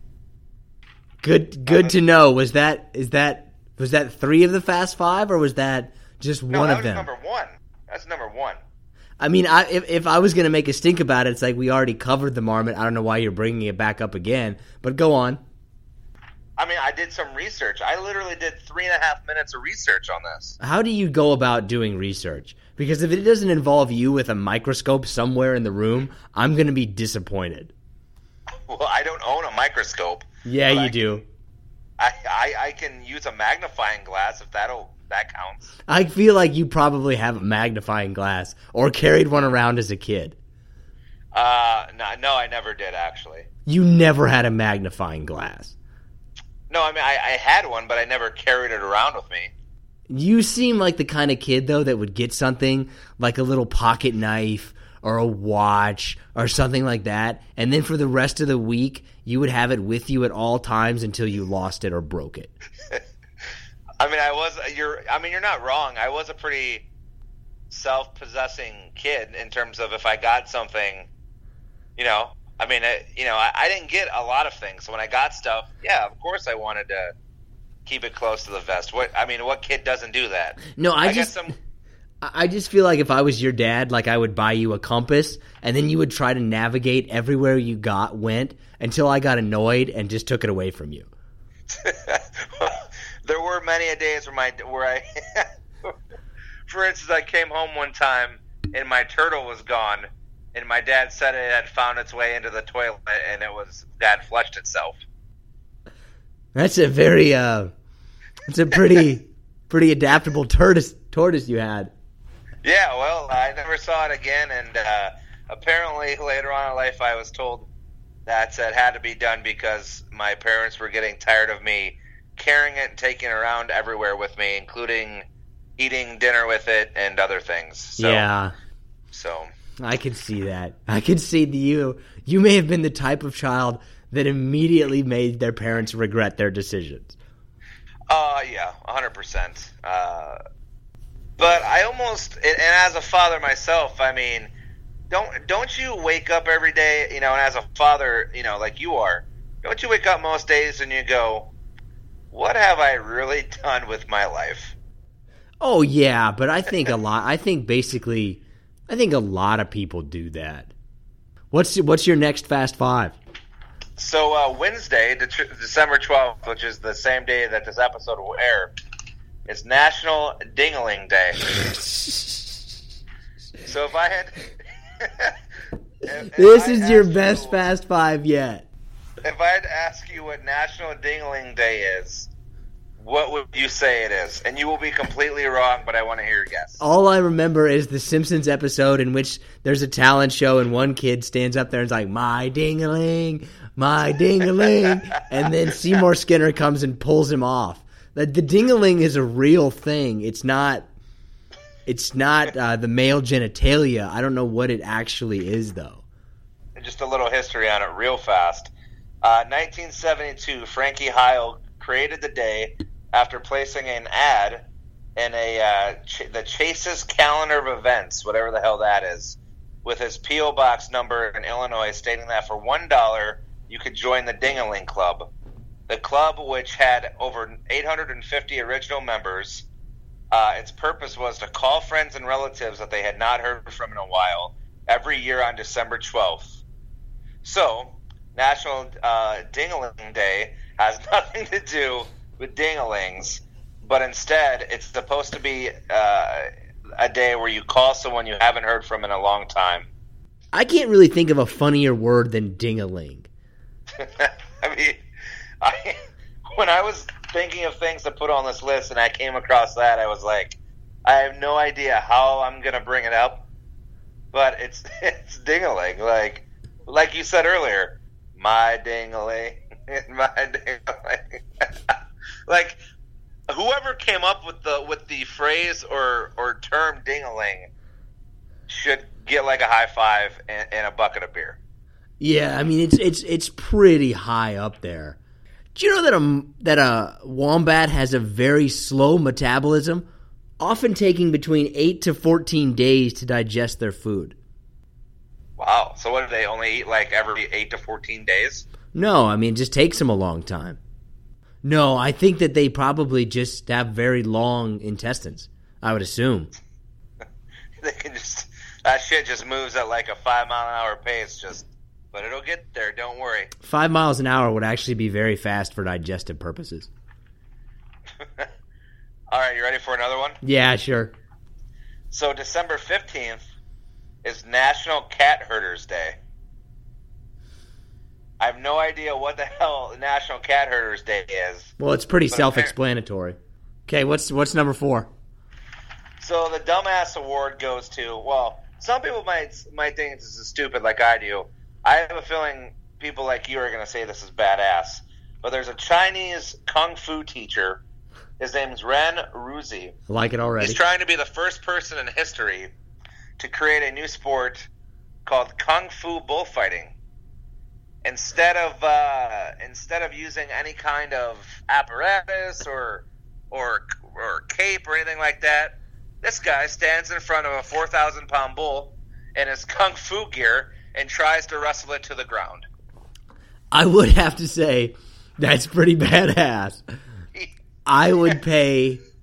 Good, good to know. Was that is that was that three of the Fast Five, or was that just No, one that of was them? number one. That's number one. I mean, I, if if I was going to make a stink about it, it's like we already covered the marmot. I don't know why you're bringing it back up again, but go on. I mean, I did some research. I literally did three and a half minutes of research on this. How do you go about doing research? Because if it doesn't involve you with a microscope somewhere in the room, I'm going to be disappointed. Well, I don't own a microscope. Yeah, but you I do. Can, I, I I can use a magnifying glass if that'll that counts. I feel like you probably have a magnifying glass or carried one around as a kid. Uh, no, no, I never did actually. You never had a magnifying glass. No, I mean I, I had one, but I never carried it around with me. You seem like the kind of kid, though, that would get something like a little pocket knife or a watch or something like that, and then for the rest of the week, you would have it with you at all times until you lost it or broke it. I mean, I was you're. I mean, you're not wrong. I was a pretty self-possessing kid in terms of if I got something, you know. I mean, I, you know, I, I didn't get a lot of things. So when I got stuff, yeah, of course I wanted to keep it close to the vest. What I mean, what kid doesn't do that? No, I, I just got some. I just feel like if I was your dad, like I would buy you a compass, and then you would try to navigate everywhere you got went until I got annoyed and just took it away from you. There were many a days where my where I, for instance, I came home one time and my turtle was gone, and my dad said it had found its way into the toilet and it was that flushed itself. That's a very, uh, it's a pretty, pretty adaptable tortoise tortoise you had. Yeah, well, I never saw it again, and uh, apparently later on in life I was told that it had to be done because my parents were getting tired of me carrying it and taking it around everywhere with me, including eating dinner with it and other things. So, yeah. So I could see that. I could see the, you. You may have been the type of child that immediately made their parents regret their decisions. Uh, yeah, one hundred percent. Uh, but I almost, and as a father myself, I mean, don't don't you wake up every day, you know, and as a father, you know, like you are, don't you wake up most days and you go, what have I really done with my life? Oh, yeah, but I think a lot, I think basically, I think a lot of people do that. What's what's your next Fast Five? So uh, Wednesday, December twelfth, which is the same day that this episode will air, is National Ding-a-ling Day. So if I had... if, this if is I your you, best Fast Five yet. If I had to ask you what National Ding-a-ling Day is, what would you say it is? And you will be completely wrong, but I want to hear your guess. All I remember is the Simpsons episode in which there's a talent show and one kid stands up there and is like, my ding-a-ling, my ding-a-ling, and then Seymour Skinner comes and pulls him off. The, the ding-a-ling is a real thing. It's not It's not uh, the male genitalia. I don't know what it actually is, though. Just a little history on it real fast. Uh, nineteen seventy-two, Frankie Heil created the day after placing an ad in a uh, ch- the Chase's calendar of events, whatever the hell that is, with his P O box number in Illinois, stating that for one dollar you could join the Ding-a-ling Club. The club, which had over eight hundred fifty original members, uh, its purpose was to call friends and relatives that they had not heard from in a while every year on December twelfth. So, National uh, Ding-a-ling Day has nothing to do with ding-a-lings, but instead it's supposed to be uh, a day where you call someone you haven't heard from in a long time. I can't really think of a funnier word than ding-a-ling. I mean, I, when I was thinking of things to put on this list and I came across that, I was like, I have no idea how I'm going to bring it up, but it's it's ding-a-ling. Like, like you said earlier, my ding-a-ling, my ding-a-ling. Like, whoever came up with the with the phrase or, or term ding-a-ling should get like a high five and, and a bucket of beer. Yeah, I mean, it's it's it's pretty high up there. Do you know that a, that a wombat has a very slow metabolism, often taking between eight to fourteen days to digest their food? Wow. So what do they only eat, like, every eight to fourteen days? No, I mean, it just takes them a long time. No, I think that they probably just have very long intestines, I would assume. They can just, that shit just moves at like a five mile an hour pace, just, but it'll get there, don't worry. Five miles an hour would actually be very fast for digestive purposes. All right, you ready for another one? Yeah, sure. So December fifteenth is National Cat Herders Day. I have no idea what the hell National Cat Herders Day is. Well, it's pretty but self-explanatory. Okay, what's what's number four? So the Dumbass Award goes to, well, some people might might think this is stupid like I do. I have a feeling people like you are going to say this is badass. But there's a Chinese kung fu teacher. His name's Ren Ruzi. I like it already. He's trying to be the first person in history to create a new sport called kung fu bullfighting. Instead of uh, instead of using any kind of apparatus or or or cape or anything like that, this guy stands in front of a four thousand pound bull in his kung fu gear and tries to wrestle it to the ground. I would have to say that's pretty badass. I would pay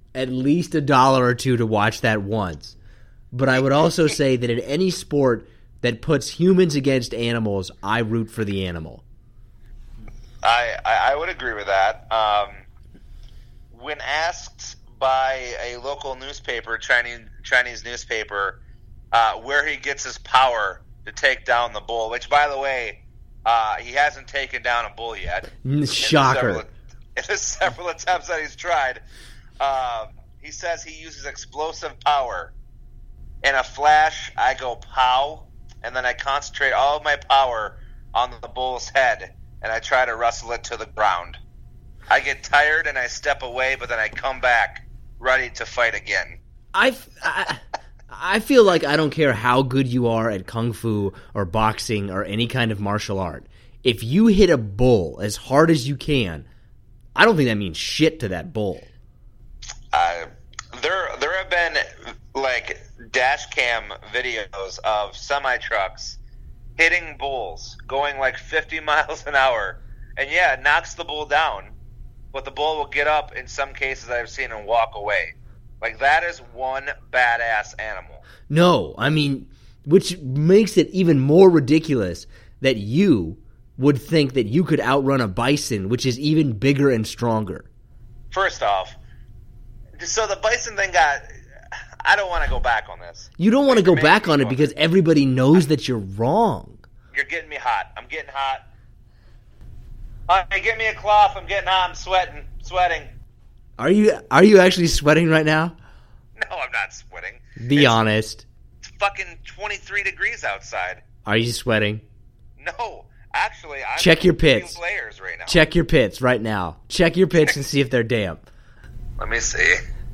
at least a dollar or two to watch that once. But I would also say that in any sport that puts humans against animals, I root for the animal. I, I, I would agree with that. Um, when asked by a local newspaper, Chinese Chinese newspaper, uh, where he gets his power to take down the bull, which, by the way, uh, he hasn't taken down a bull yet. Shocker. In the several, in the several attempts that he's tried. Um, he says he uses explosive power. In a flash, I go pow, and then I concentrate all of my power on the bull's head, and I try to wrestle it to the ground. I get tired and I step away, but then I come back ready to fight again. I, I, I feel like I don't care how good you are at kung fu or boxing or any kind of martial art. If you hit a bull as hard as you can, I don't think that means shit to that bull. Uh, there, there have been like dash cam videos of semi trucks hitting bulls going like fifty miles an hour, and yeah, it knocks the bull down, but the bull will get up in some cases I've seen and walk away. Like, that is one badass animal. No, I mean, which makes it even more ridiculous that you would think that you could outrun a bison, which is even bigger and stronger. First off, so the bison thing got... I don't want to go back on this. You don't want to go back on it because everybody knows that you're wrong. You're getting me hot. I'm getting hot. Uh, get me a cloth. I'm getting hot. I'm sweating. Sweating. Are you Are you actually sweating right now? No, I'm not sweating. Be it's, honest. It's fucking twenty-three degrees outside. Are you sweating? No, actually, I'm check your pits. Layers right now. Check your pits right now. Check your pits and see if they're damp. Let me see.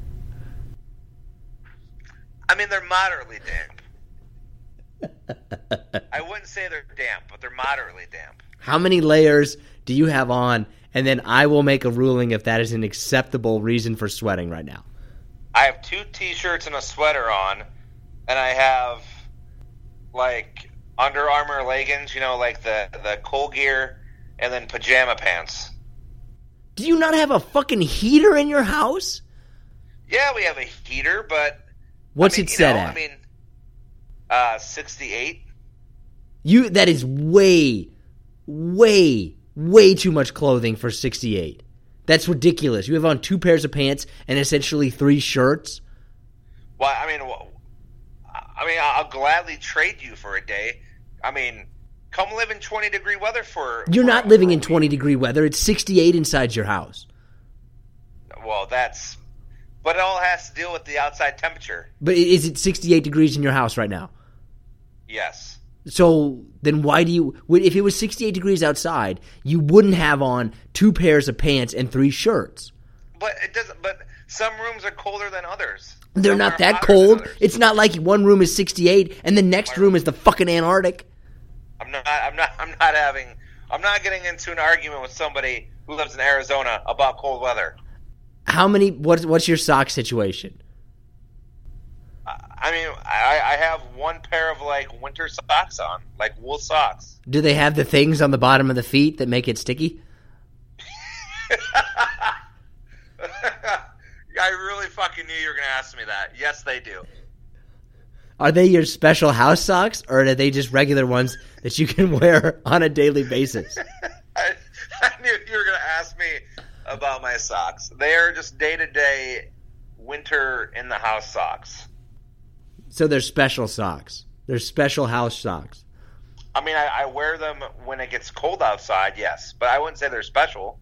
I mean, they're moderately damp. I wouldn't say they're damp, but they're moderately damp. How many layers do you have on? And then I will make a ruling if that is an acceptable reason for sweating right now. I have two T-shirts and a sweater on, and I have, like, Under Armour leggings, you know, like the, the cold gear, and then pajama pants. Do you not have a fucking heater in your house? Yeah, we have a heater, but... What's I mean, it set know, at? I mean, uh, sixty-eight. You that is way, way, way too much clothing for sixty-eight. That's ridiculous. You have on two pairs of pants and essentially three shirts. Well, I mean, well, I mean, I'll gladly trade you for a day. I mean, come live in twenty degree weather for. You're for, not living for in twenty degree weather. It's sixty-eight inside your house. Well, that's. But it all has to deal with the outside temperature. But is it sixty-eight degrees in your house right now? Yes. So then why do you – if it was sixty-eight degrees outside, you wouldn't have on two pairs of pants and three shirts. But it doesn't. But some rooms are colder than others. They're some not that cold. It's not like one room is sixty-eight and the next room is the fucking Antarctic. I'm not I'm not I'm not having I'm not getting into an argument with somebody who lives in Arizona about cold weather. How many what's what's your sock situation? I mean, I, I have one pair of, like, winter socks on, like wool socks. Do they have the things on the bottom of the feet that make it sticky? I really fucking knew you were going to ask me that. Yes, they do. Are they your special house socks, or are they just regular ones that you can wear on a daily basis? I, I knew you were going to ask me about my socks. They are just day-to-day winter in the house socks. So they're special socks. They're special house socks. I mean, I, I wear them when it gets cold outside, yes, but I wouldn't say they're special.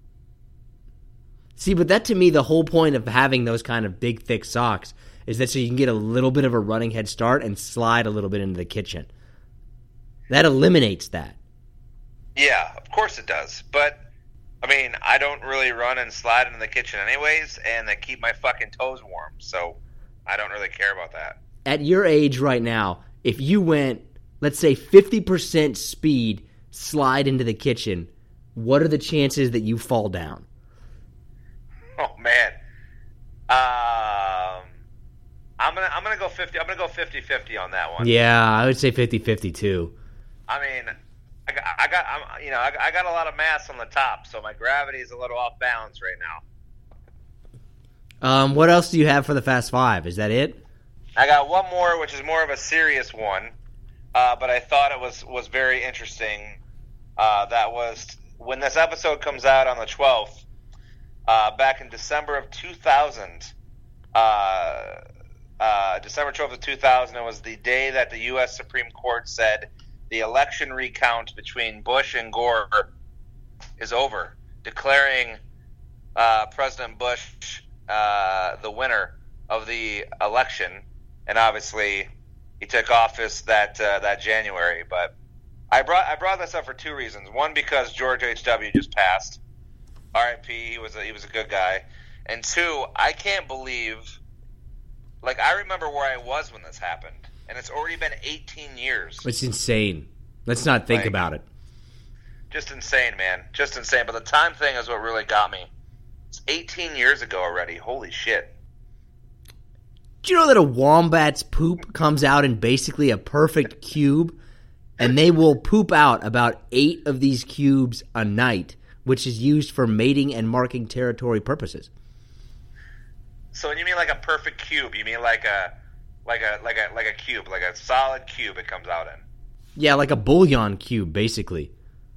See, but that to me, the whole point of having those kind of big, thick socks is that so you can get a little bit of a running head start and slide a little bit into the kitchen. That eliminates that. Yeah, of course it does. But, I mean, I don't really run and slide into the kitchen anyways, and they keep my fucking toes warm, so I don't really care about that. At your age right now, if you went, let's say, fifty percent speed, slide into the kitchen, what are the chances that you fall down? Oh man, um, I'm gonna I'm gonna go fifty. I'm gonna go fifty-fifty on that one. Yeah, I would say fifty-fifty too. I mean, I got, I got I'm, you know, I, I got a lot of mass on the top, so my gravity is a little off balance right now. Um, what else do you have for the Fast Five? Is that it? I got one more, which is more of a serious one, uh, but I thought it was, was very interesting. Uh, that was when this episode comes out on the twelfth, uh, back in December of two thousand. Uh, uh, December twelfth of two thousand, it was the day that the U S Supreme Court said the election recount between Bush and Gore is over, declaring uh, President Bush uh, the winner of the election. And obviously, he took office that uh, that January. But I brought I brought this up for two reasons. One, because George H W just passed. R I P He was a, he was a good guy. And two, I can't believe. Like, I remember where I was when this happened, and it's already been eighteen years. It's insane. Let's not think Like, about it. Just insane, man. Just insane. But the time thing is what really got me. It's eighteen years ago already. Holy shit. Do you know that a wombat's poop comes out in basically a perfect cube, and they will poop out about eight of these cubes a night, which is used for mating and marking territory purposes. So when you mean like a perfect cube, you mean like a like a like a like a cube, like a solid cube it comes out in. Yeah, like a bouillon cube, basically.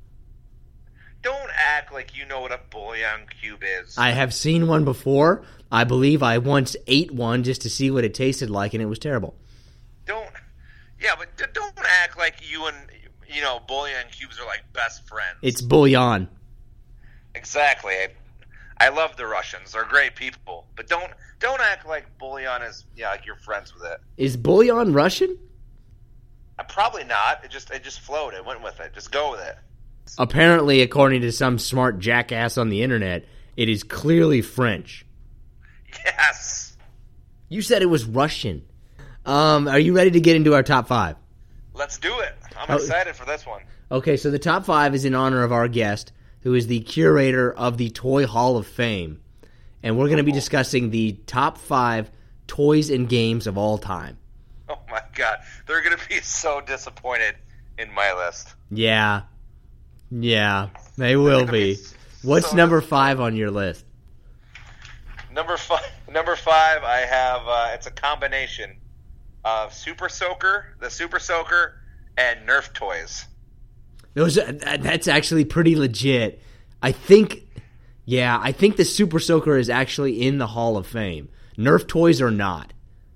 Don't act like you know what a bouillon cube is. I have seen one before. I believe I once ate one just to see what it tasted like, and it was terrible. Don't, yeah, but d- don't act like you and you know bouillon cubes are like best friends. It's bouillon. Exactly. I, I love the Russians; they're great people. But don't don't act like bouillon is yeah like you're friends with it. Is bouillon Russian? Uh, probably not. It just it just flowed. It went with it. Just go with it. Apparently, according to some smart jackass on the internet, it is clearly French. Yes. You said it was Russian. Um, are you ready to get into our top five? Let's do it. I'm Oh. excited for this one. Okay, so the top five is in honor of our guest, who is the curator of the Toy Hall of Fame. And we're going to be discussing the top five toys and games of all time. Oh my god, they're gonna be so disappointed in my list. Yeah. Yeah, they will be. What's so number five on your list? Number five. Number five. I have. Uh, it's a combination of Super Soaker, the Super Soaker, and Nerf toys. Those that's actually pretty legit. I think, yeah, I think the Super Soaker is actually in the Hall of Fame. Nerf toys are not.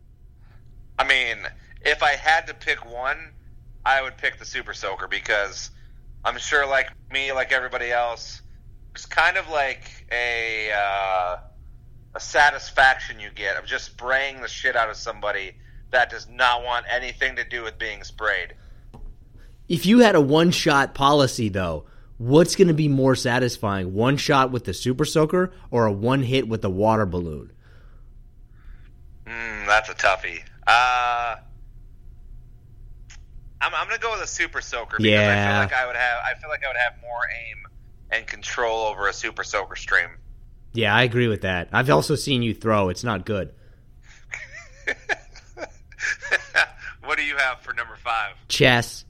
I mean, if I had to pick one, I would pick the Super Soaker because I'm sure, like me, like everybody else, it's kind of like a uh, a satisfaction you get of just spraying the shit out of somebody that does not want anything to do with being sprayed. If you had a one-shot policy, though, what's going to be more satisfying? One shot with the Super Soaker or a one hit with the water balloon? Mm, that's a toughie. Uh, I'm, I'm gonna go with a Super Soaker because Yeah. I feel like I would have. I feel like I would have more aim and control over a Super Soaker stream. Yeah, I agree with that. I've also seen you throw. It's not good. What do you have for number five? Chess.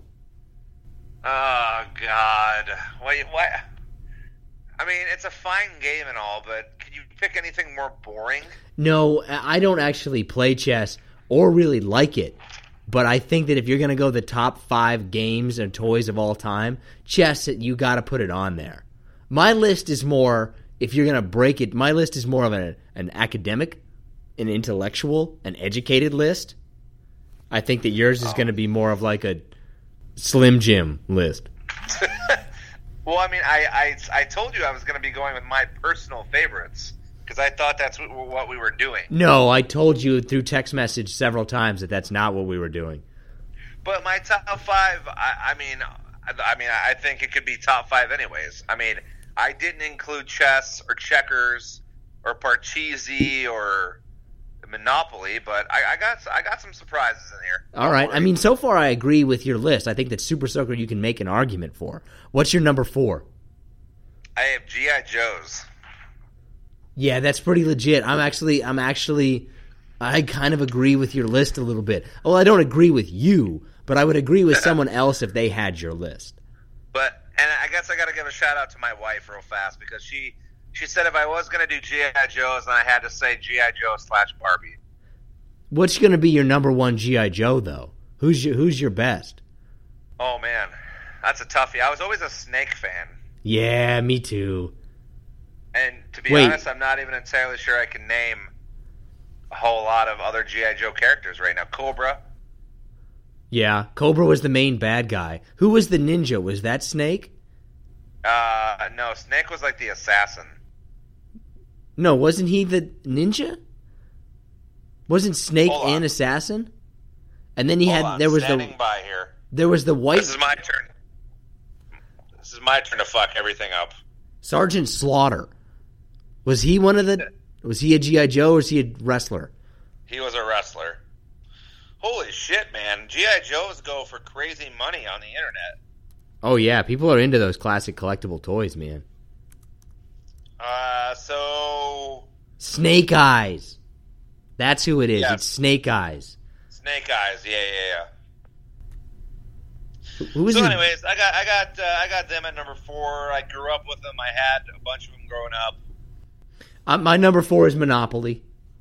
Oh God! Why? Why? I mean, it's a fine game and all, but could you pick anything more boring? No, I don't actually play chess or really like it. But I think that if you're going to go the top five games and toys of all time, chess, you got to put it on there. My list is more, if you're going to break it, my list is more of an, an academic, an intellectual, an educated list. I think that yours is Oh. going to be more of like a Slim Jim list. Well, I mean, I, I, I told you I was going to be going with my personal favorites because I thought that's what, what we were doing. No, I told you through text message several times that that's not what we were doing. But my top five, I, I mean, I, I mean, I think it could be top five anyways. I mean, I didn't include chess or checkers or Parcheesi or Monopoly, but I, I got I got some surprises in here. All right. I mean, so far I agree with your list. I think that Super Soaker you can make an argument for. What's your number four? I have G I. Joes. Yeah, that's pretty legit. I'm actually, I'm actually, I kind of agree with your list a little bit. Well, I don't agree with you, but I would agree with someone else if they had your list. But and I guess I got to give a shout out to my wife real fast because she She said if I was going to do G I. Joes, then I had to say G I. Joe slash Barbie. What's going to be your number one G I. Joe, though? Who's your, who's your best? Oh, man. That's a toughie. I was always a Snake fan. Yeah, me too. And to be Wait. honest, I'm not even entirely sure I can name a whole lot of other G I. Joe characters right now. Cobra. Yeah, Cobra was the main bad guy. Who was the ninja? Was that Snake? Uh, no, Snake was like the assassin. No, wasn't he the ninja? Wasn't Snake Hold on. an assassin? And then he Hold had on, there was standing the by here. there was the white This is my turn. This is my turn to fuck everything up. Sergeant Slaughter. Was he one of the? Was he a G I. Joe or was he a wrestler? He was a wrestler. Holy shit, man. G I. Joes go for crazy money on the internet. Oh yeah, people are into those classic collectible toys, man. Uh, so... Snake Eyes. That's who it is. Yeah. It's Snake Eyes. Snake Eyes, yeah, yeah, Who, who was yeah. So it? anyways, I got I got, uh, I got them at number four. I grew up with them. I had a bunch of them growing up. Uh, my number four is Monopoly.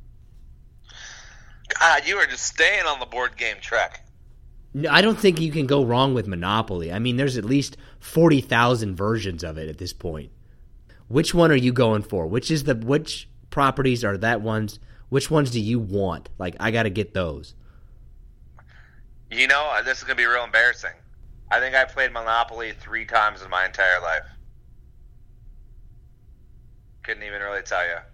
God, you are just staying on the board game track. No, I don't think you can go wrong with Monopoly. I mean, there's at least forty thousand versions of it at this point. Which one are you going for? Which is the which properties are that ones? Which ones do you want? Like, I got to get those. You know, uh, this is going to be real embarrassing. I think I played Monopoly three times in my entire life. Couldn't even really tell you.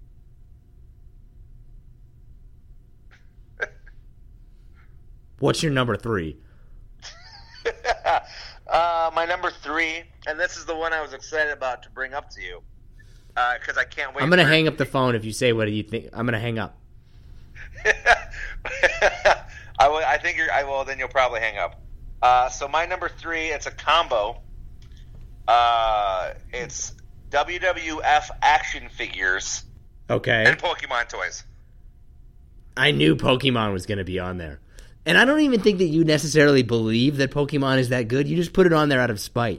What's your number three? uh, my number three, and this is the one I was excited about to bring up to you, because uh, I can't wait. I'm going to for- hang up the phone if you say what do you think. I'm going to hang up. I, will, I think you're. I will. Then you'll probably hang up. Uh, so my number three, it's a combo. Uh, it's W W F action figures Okay. and Pokemon toys. I knew Pokemon was going to be on there. And I don't even think that you necessarily believe that Pokemon is that good. You just put it on there out of spite.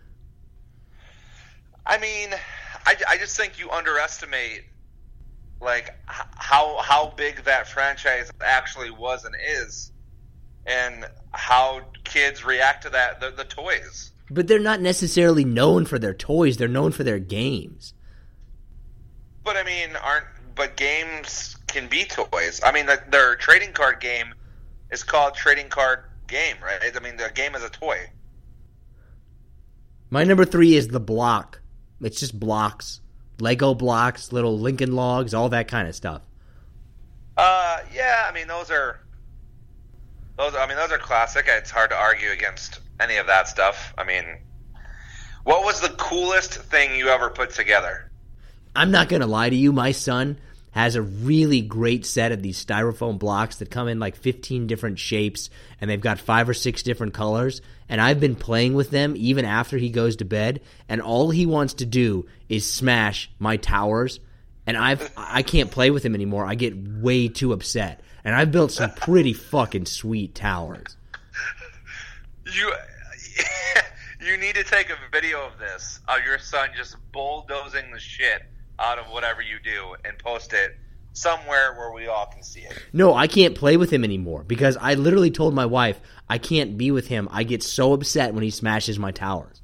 I mean, I, I just think you underestimate like h- how how big that franchise actually was and is, and how kids react to that the, the toys. But they're not necessarily known for their toys. They're known for their games. But I mean, aren't but games can be toys? I mean, the, their trading card game is called trading card game, right? I mean, the game is a toy. My number three is the block. It's just blocks. Lego blocks, little Lincoln logs, all that kind of stuff. Uh, yeah, I mean, those are those. I mean, those are classic. It's hard to argue against any of that stuff. I mean, what was the coolest thing you ever put together? I'm not going to lie to you. My son has a really great set of these styrofoam blocks that come in like fifteen different shapes, and they've got five or six different colors. And I've been playing with them even after he goes to bed, and all he wants to do is smash my towers. And I've I can't play with him anymore. I get way too upset. And I've built some pretty fucking sweet towers. You you need to take a video of this of your son just bulldozing the shit out of whatever you do and post it somewhere where we all can see it. No, I can't play with him anymore because I literally told my wife I can't be with him. I get so upset when he smashes my towers.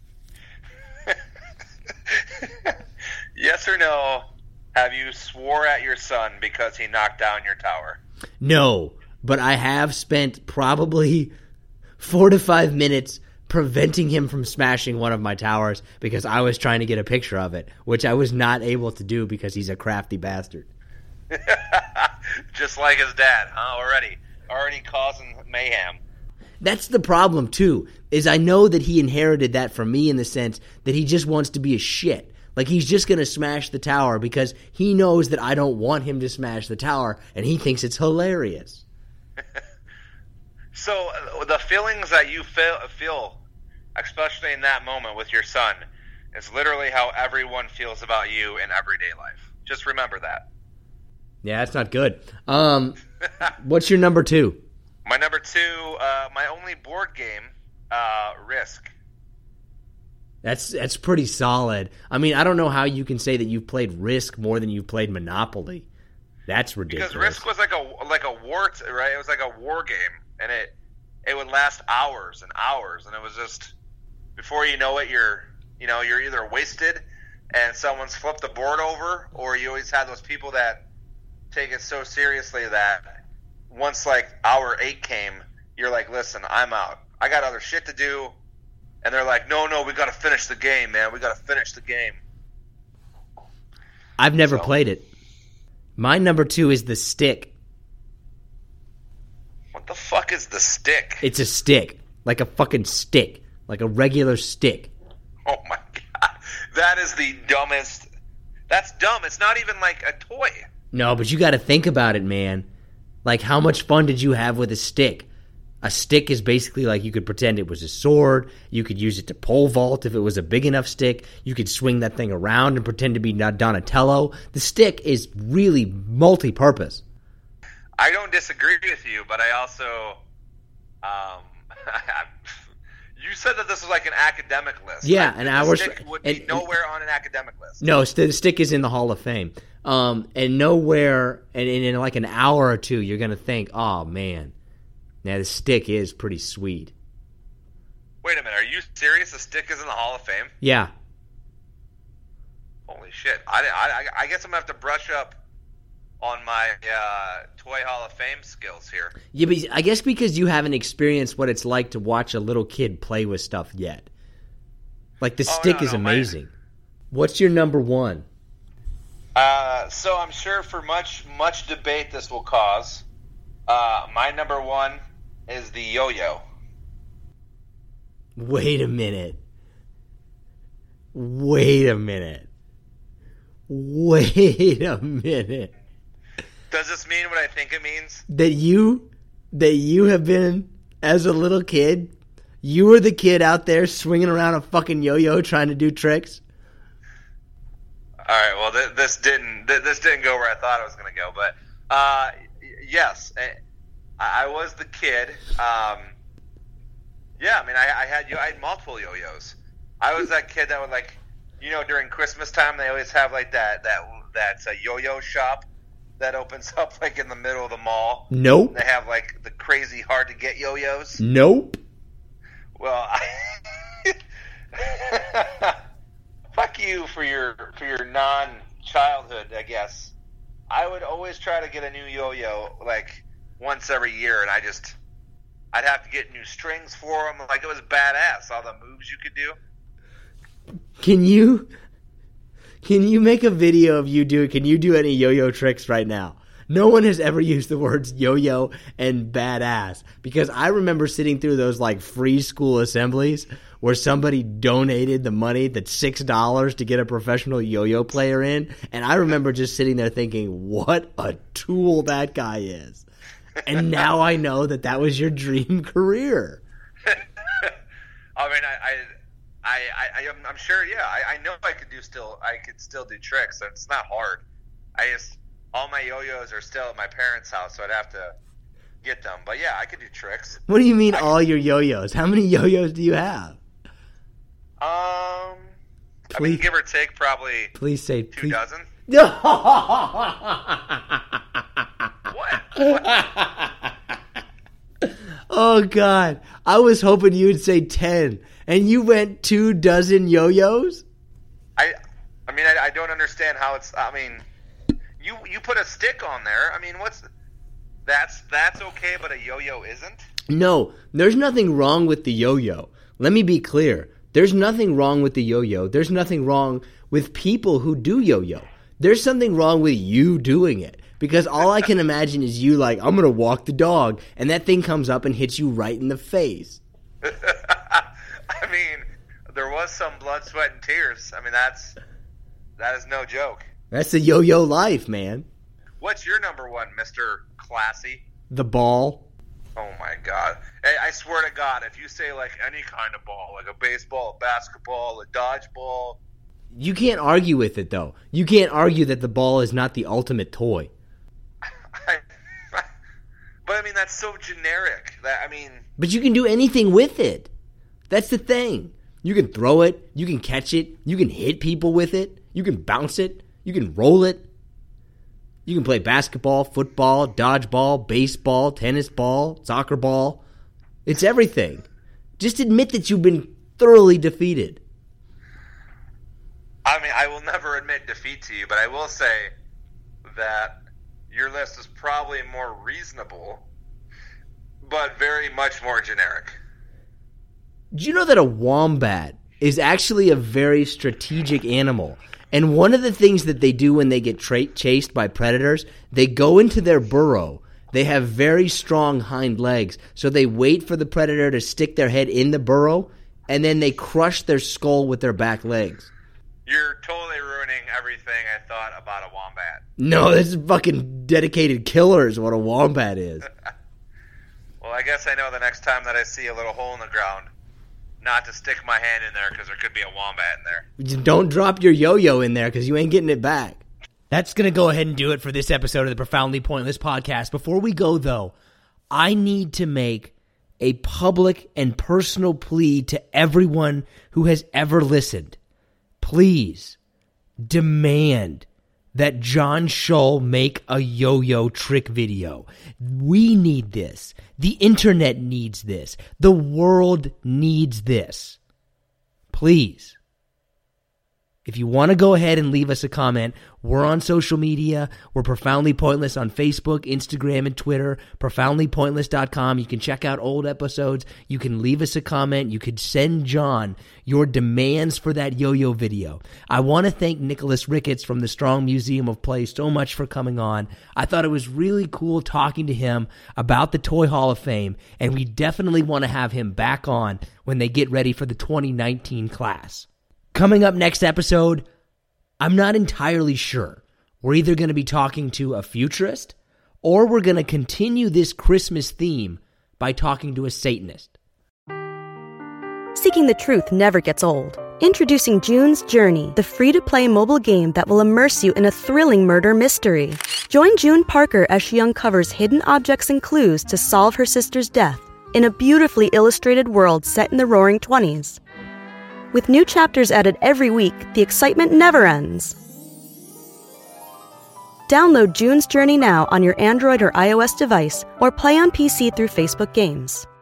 Yes or no? Have you swore at your son because he knocked down your tower? No, but I have spent probably four to five minutes preventing him from smashing one of my towers because I was trying to get a picture of it, which I was not able to do because he's a crafty bastard. Just like his dad, huh? Already, already causing mayhem. That's the problem, too, is I know that he inherited that from me in the sense that he just wants to be a shit. Like, he's just going to smash the tower because he knows that I don't want him to smash the tower, and he thinks it's hilarious. So, uh, the feelings that you feel, feel, especially in that moment with your son, is literally how everyone feels about you in everyday life. Just remember that. Yeah, that's not good. Um, what's your number two? My number two, uh, my only board game, uh, Risk. That's that's pretty solid. I mean, I don't know how you can say that you've played Risk more than you've played Monopoly. That's ridiculous. Because Risk was like a like a war, t- right? It was like a war game, and it it would last hours and hours, and it was just before you know it, you're you know you're either wasted and someone's flipped the board over, or you always have those people that take it so seriously that once like hour eight came, you're like, listen, I'm out. I got other shit to do. And they're like, no, no, we got to finish the game, man. We got to finish the game. I've never So- played it. My number two is the stick. What the fuck is the stick? It's a stick. Like a fucking stick. Like a regular stick. Oh my god. That is the dumbest. That's dumb. It's not even like a toy. No, but you got to think about it, man. Like, how much fun did you have with a stick? A stick is basically like you could pretend it was a sword. You could use it to pole vault if it was a big enough stick. You could swing that thing around and pretend to be Donatello. The stick is really multi-purpose. I don't disagree with you, but I also, um, you said that this was like an academic list. Yeah, Like, and the ours- stick would and- be nowhere on an academic list. No, st- the stick is in the Hall of Fame. Um, and nowhere, and, and in like an hour or two, you're going to think, oh, man, now the stick is pretty sweet. Wait a minute, are you serious? The stick is in the Hall of Fame? Yeah. Holy shit! I, I, I guess I'm gonna have to brush up on my uh, toy Hall of Fame skills here. Yeah, but I guess because you haven't experienced what it's like to watch a little kid play with stuff yet. Like, the Oh, stick no, is no, my- amazing. What's your number one? Uh, so I'm sure for much much debate this will cause. Uh, my number one is the yo-yo. Wait a minute. Wait a minute. Wait a minute. Does this mean what I think it means? That you that you have been, as a little kid, you were the kid out there swinging around a fucking yo-yo trying to do tricks? All right. Well, th- this didn't th- this didn't go where I thought it was going to go, but uh, y- yes, I-, I was the kid. Um, yeah, I mean, I, I had yo- I had multiple yo-yos. I was that kid that would, like, you know, during Christmas time they always have like that that that's a yo-yo shop that opens up like in the middle of the mall. Nope. They have like the crazy hard to get yo-yos. Nope. Well, I, fuck you for your for your non-childhood, I guess. I would always try to get a new yo-yo like once every year, and I just I'd have to get new strings for them. Like, it was badass, all the moves you could do. Can you can you make a video of you do can you do any yo-yo tricks right now? No one has ever used the words yo-yo and badass, because I remember sitting through those like free school assemblies where somebody donated the money, that's six dollars, to get a professional yo-yo player in, and I remember just sitting there thinking, what a tool that guy is. And now I know that that was your dream career. I mean, I, I, I, I, I'm, I'm sure. Yeah, I, I know I could do still. I could still do tricks. It's not hard. I just all my yo-yos are still at my parents' house, so I'd have to get them. But yeah, I could do tricks. What do you mean I- all your yo-yos? How many yo-yos do you have? Um, I Please- mean, give or take, probably Please say two please. dozen. What? Oh, God. I was hoping you would say ten. And you went two dozen yo-yos? I, I mean, I, I don't understand how it's. I mean, you you put a stick on there. I mean, what's that's that's okay, but a yo-yo isn't. No, there's nothing wrong with the yo-yo. Let me be clear. There's nothing wrong with the yo-yo. There's nothing wrong with people who do yo-yo. There's something wrong with you doing it. Because all I can imagine is you like, I'm going to walk the dog, and that thing comes up and hits you right in the face. I mean, there was some blood, sweat, and tears. I mean, that's that is no joke. That's the yo-yo life, man. What's your number one, Mister Classy? The ball. Oh my God! Hey, I swear to God, if you say like any kind of ball, like a baseball, a basketball, a dodgeball, You can't argue with it, though. You can't argue that the ball is not the ultimate toy. I, but I mean that's so generic. That I mean, But you can do anything with it. That's the thing. You can throw it. You can catch it. You can hit people with it. You can bounce it. You can roll it. You can play basketball, football, dodgeball, baseball, tennis ball, soccer ball. It's everything. Just admit that you've been thoroughly defeated. I mean, I will never admit defeat to you, but I will say that your list is probably more reasonable, but very much more generic. Do you know that a wombat is actually a very strategic animal? And one of the things that they do when they get tra- chased by predators, they go into their burrow. They have very strong hind legs, so they wait for the predator to stick their head in the burrow, and then they crush their skull with their back legs. You're totally ruining everything I thought about a wombat. No, this is fucking dedicated killer is what a wombat is. Well, I guess I know the next time that I see a little hole in the ground, not to stick my hand in there because there could be a wombat in there. Just don't drop your yo-yo in there because you ain't getting it back. That's going to go ahead and do it for this episode of the Profoundly Pointless podcast. Before we go, though, I need to make a public and personal plea to everyone who has ever listened. Please demand that John Shull make a yo-yo trick video. We need this. The internet needs this. The world needs this. Please. If you want to go ahead and leave us a comment, we're on social media. We're Profoundly Pointless on Facebook, Instagram, and Twitter. profoundly pointless dot com. You can check out old episodes. You can leave us a comment. You could send John your demands for that yo-yo video. I want to thank Nicholas Ricketts from the Strong Museum of Play so much for coming on. I thought it was really cool talking to him about the Toy Hall of Fame, and we definitely want to have him back on when they get ready for the twenty nineteen class. Coming up next episode, I'm not entirely sure. We're either going to be talking to a futurist or we're going to continue this Christmas theme by talking to a Satanist. Seeking the truth never gets old. Introducing June's Journey, the free-to-play mobile game that will immerse you in a thrilling murder mystery. Join June Parker as she uncovers hidden objects and clues to solve her sister's death in a beautifully illustrated world set in the Roaring Twenties. With new chapters added every week, the excitement never ends. Download June's Journey now on your Android or iOS device, or play on P C through Facebook Games.